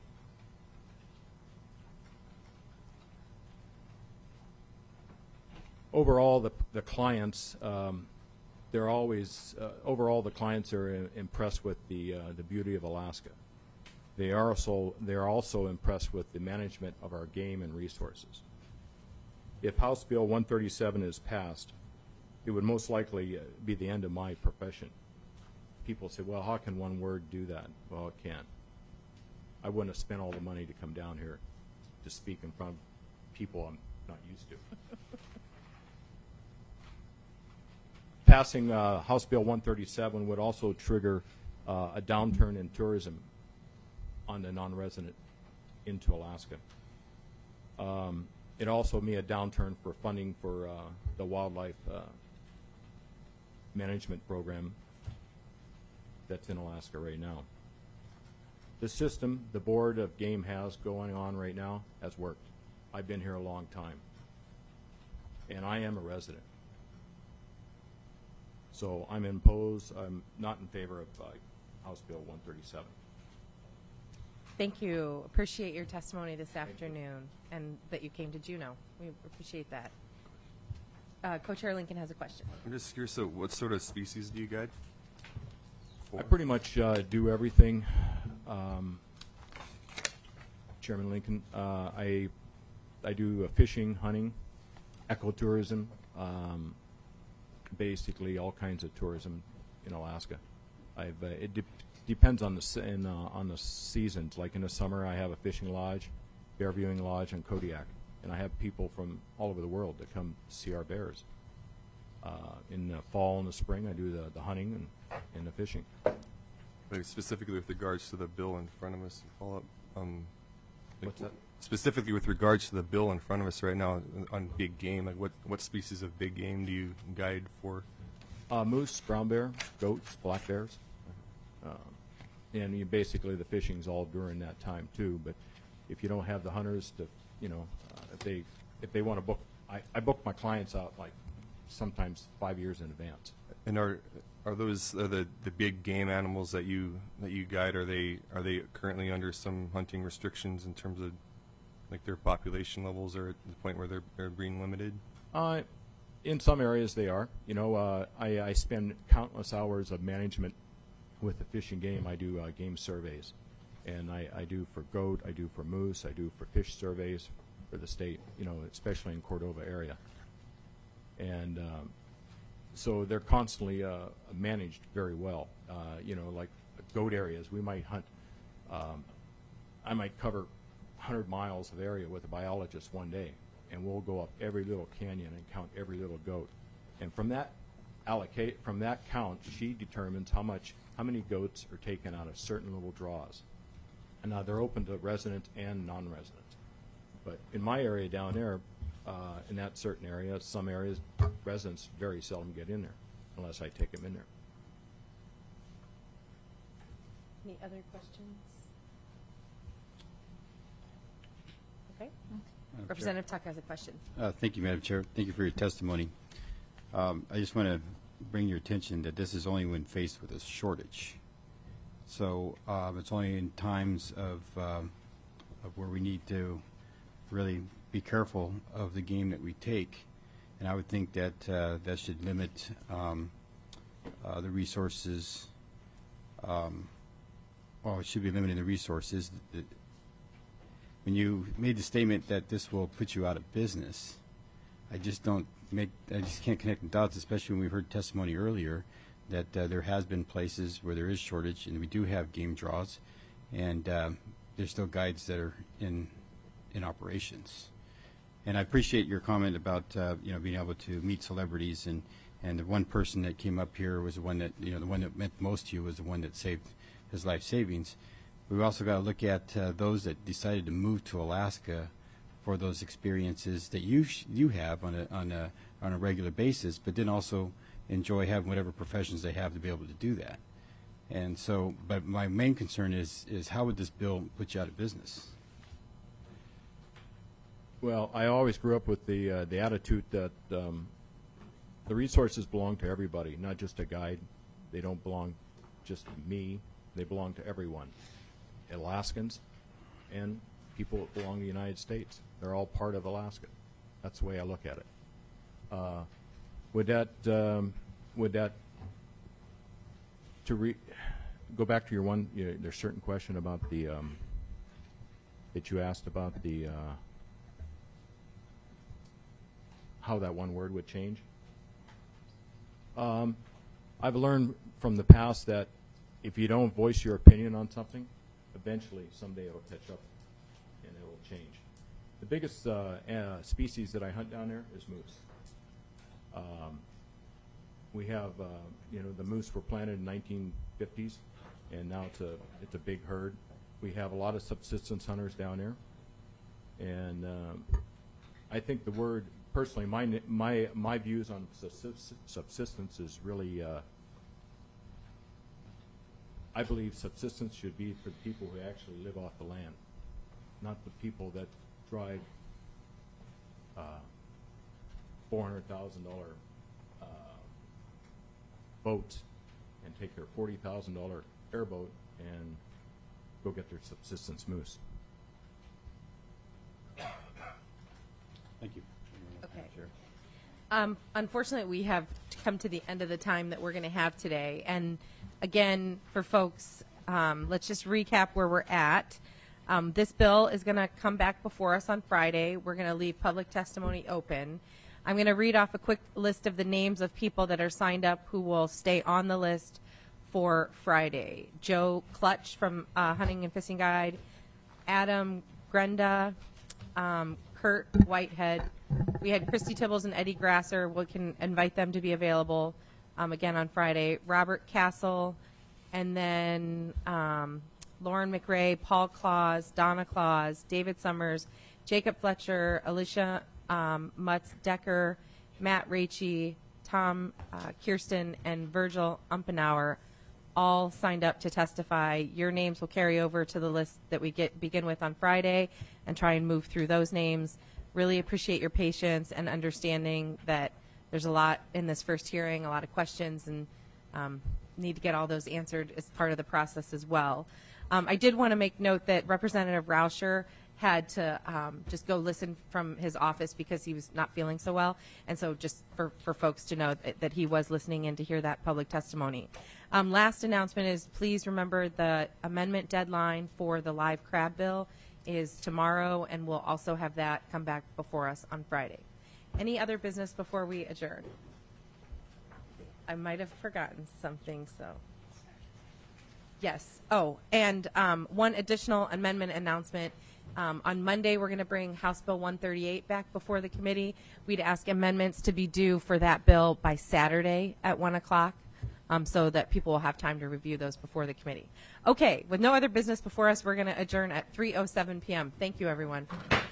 S18: Overall, the clients, they're always, overall the clients are impressed with the beauty of Alaska. They are also impressed with the management of our game and resources. If House Bill 137 is passed, it would most likely be the end of my profession. People say, well, how can one word do that? Well, it can't. I wouldn't have spent all the money to come down here to speak in front of people I'm not used to. Passing House Bill 137 would also trigger a downturn in tourism on the non-resident into Alaska. It also mean a downturn for funding for the wildlife management program that's in Alaska right now. The system the Board of Game has going on right now has worked. I've been here a long time, and I am a resident. So I'm not in favor of House Bill 137.
S1: Thank you. Appreciate your testimony this afternoon and that you came to Juneau. We appreciate that. Co-Chair Lincoln has a question.
S12: I'm just curious, so what sort of species do you guide?
S18: I pretty much do everything. Chairman Lincoln, I do fishing, hunting, ecotourism, basically all kinds of tourism in Alaska. It depends on the seasons. Like in the summer, I have a fishing lodge, bear viewing lodge in Kodiak, and I have people from all over the world that come see our bears. In the fall and the spring, I do the hunting and the fishing.
S12: Like specifically with regards to the bill in front of us, follow up.
S18: What's that?
S12: Specifically with regards to the bill in front of us right now on big game, like what species of big game do you guide for?
S18: Moose, brown bear, goats, black bears. And basically the fishing's all during that time too. But if you don't have the hunters to, if they want to book, I book my clients out like sometimes 5 years in advance.
S12: And are those the big game animals that you guide? Are they currently under some hunting restrictions in terms of like their population levels, or at the point where they're being limited?
S18: In some areas they are. I spend countless hours of management with the fishing game. I do game surveys, and I do for goat, I do for moose, I do for fish surveys for the state, especially in Cordova area. And so they're constantly managed very well. Like goat areas, we might hunt, I might cover 100 miles of area with a biologist one day, and we'll go up every little canyon and count every little goat. And from that count, she determines how many goats are taken out of certain little draws. And now they're open to residents and non-residents. But in my area down there, in that certain area, some areas, residents very seldom get in there unless I take them in there.
S1: Any other questions? Okay. Representative Tuck has a question.
S6: Thank you, Madam Chair. Thank you for your testimony. I just want to bring your attention that this is only when faced with a shortage. So it's only in times of where we need to really be careful of the game that we take, and I would think that that should limit the resources. It should be limiting the resources. when you made the statement that this will put you out of business, I just can't connect the dots, especially when we heard testimony earlier that there has been places where there is shortage, and we do have game draws, and there's still guides that are in operations. And I appreciate your comment about being able to meet celebrities, and the one person that came up here was the one that the one that meant most to you was the one that saved his life savings. We've also got to look at those that decided to move to Alaska for those experiences that you have on a regular basis, but then also enjoy having whatever professions they have to be able to do that. And so, but my main concern is how would this bill put you out of business?
S18: Well, I always grew up with the attitude that the resources belong to everybody, not just a guide. They don't belong just to me. They belong to everyone, Alaskans and people that belong to the United States. They're all part of Alaska. That's the way I look at it. Would that go back to your one? There's a certain question about the that you asked about the how that one word would change. I've learned from the past that if you don't voice your opinion on something, eventually someday it'll catch up and it'll change. The biggest species that I hunt down there is moose. We have, the moose were planted in the 1950s, and now it's a big herd. We have a lot of subsistence hunters down there, and I think the word, personally, my views on subsistence is really, I believe subsistence should be for the people who actually live off the land, not the people that drive $400,000 boats and take their $40,000 airboat and go get their subsistence moose.
S6: Thank you.
S1: Okay. Unfortunately, we have come to the end of the time that we're going to have today. And again, for folks, let's just recap where we're at. This bill is going to come back before us on Friday. We're going to leave public testimony open. I'm going to read off a quick list of the names of people that are signed up who will stay on the list for Friday. Joe Clutch from Hunting and Fishing Guide, Adam Grenda, Kurt Whitehead. We had Christy Tibbles and Eddie Grasser. We can invite them to be available again on Friday. Robert Castle, and then Lauren McRae, Paul Claus, Donna Claus, David Summers, Jacob Fletcher, Alicia Mutz Decker, Matt Raichi, Tom Kirsten, and Virgil Umpenauer all signed up to testify. Your names will carry over to the list that we begin with on Friday and try and move through those names. Really appreciate your patience and understanding that there's a lot in this first hearing, a lot of questions, and need to get all those answered as part of the process as well. I did want to make note that Representative Rauscher had to just go listen from his office because he was not feeling so well. And so just for folks to know that he was listening in to hear that public testimony. Last announcement is please remember the amendment deadline for the live crab bill is tomorrow, and we'll also have that come back before us on Friday. Any other business before we adjourn? I might have forgotten something, so. Yes. Oh, and one additional amendment announcement. On Monday, we're going to bring House Bill 138 back before the committee. We'd ask amendments to be due for that bill by Saturday at 1 o'clock so that people will have time to review those before the committee. Okay, with no other business before us, we're going to adjourn at 3:07 p.m. Thank you, everyone.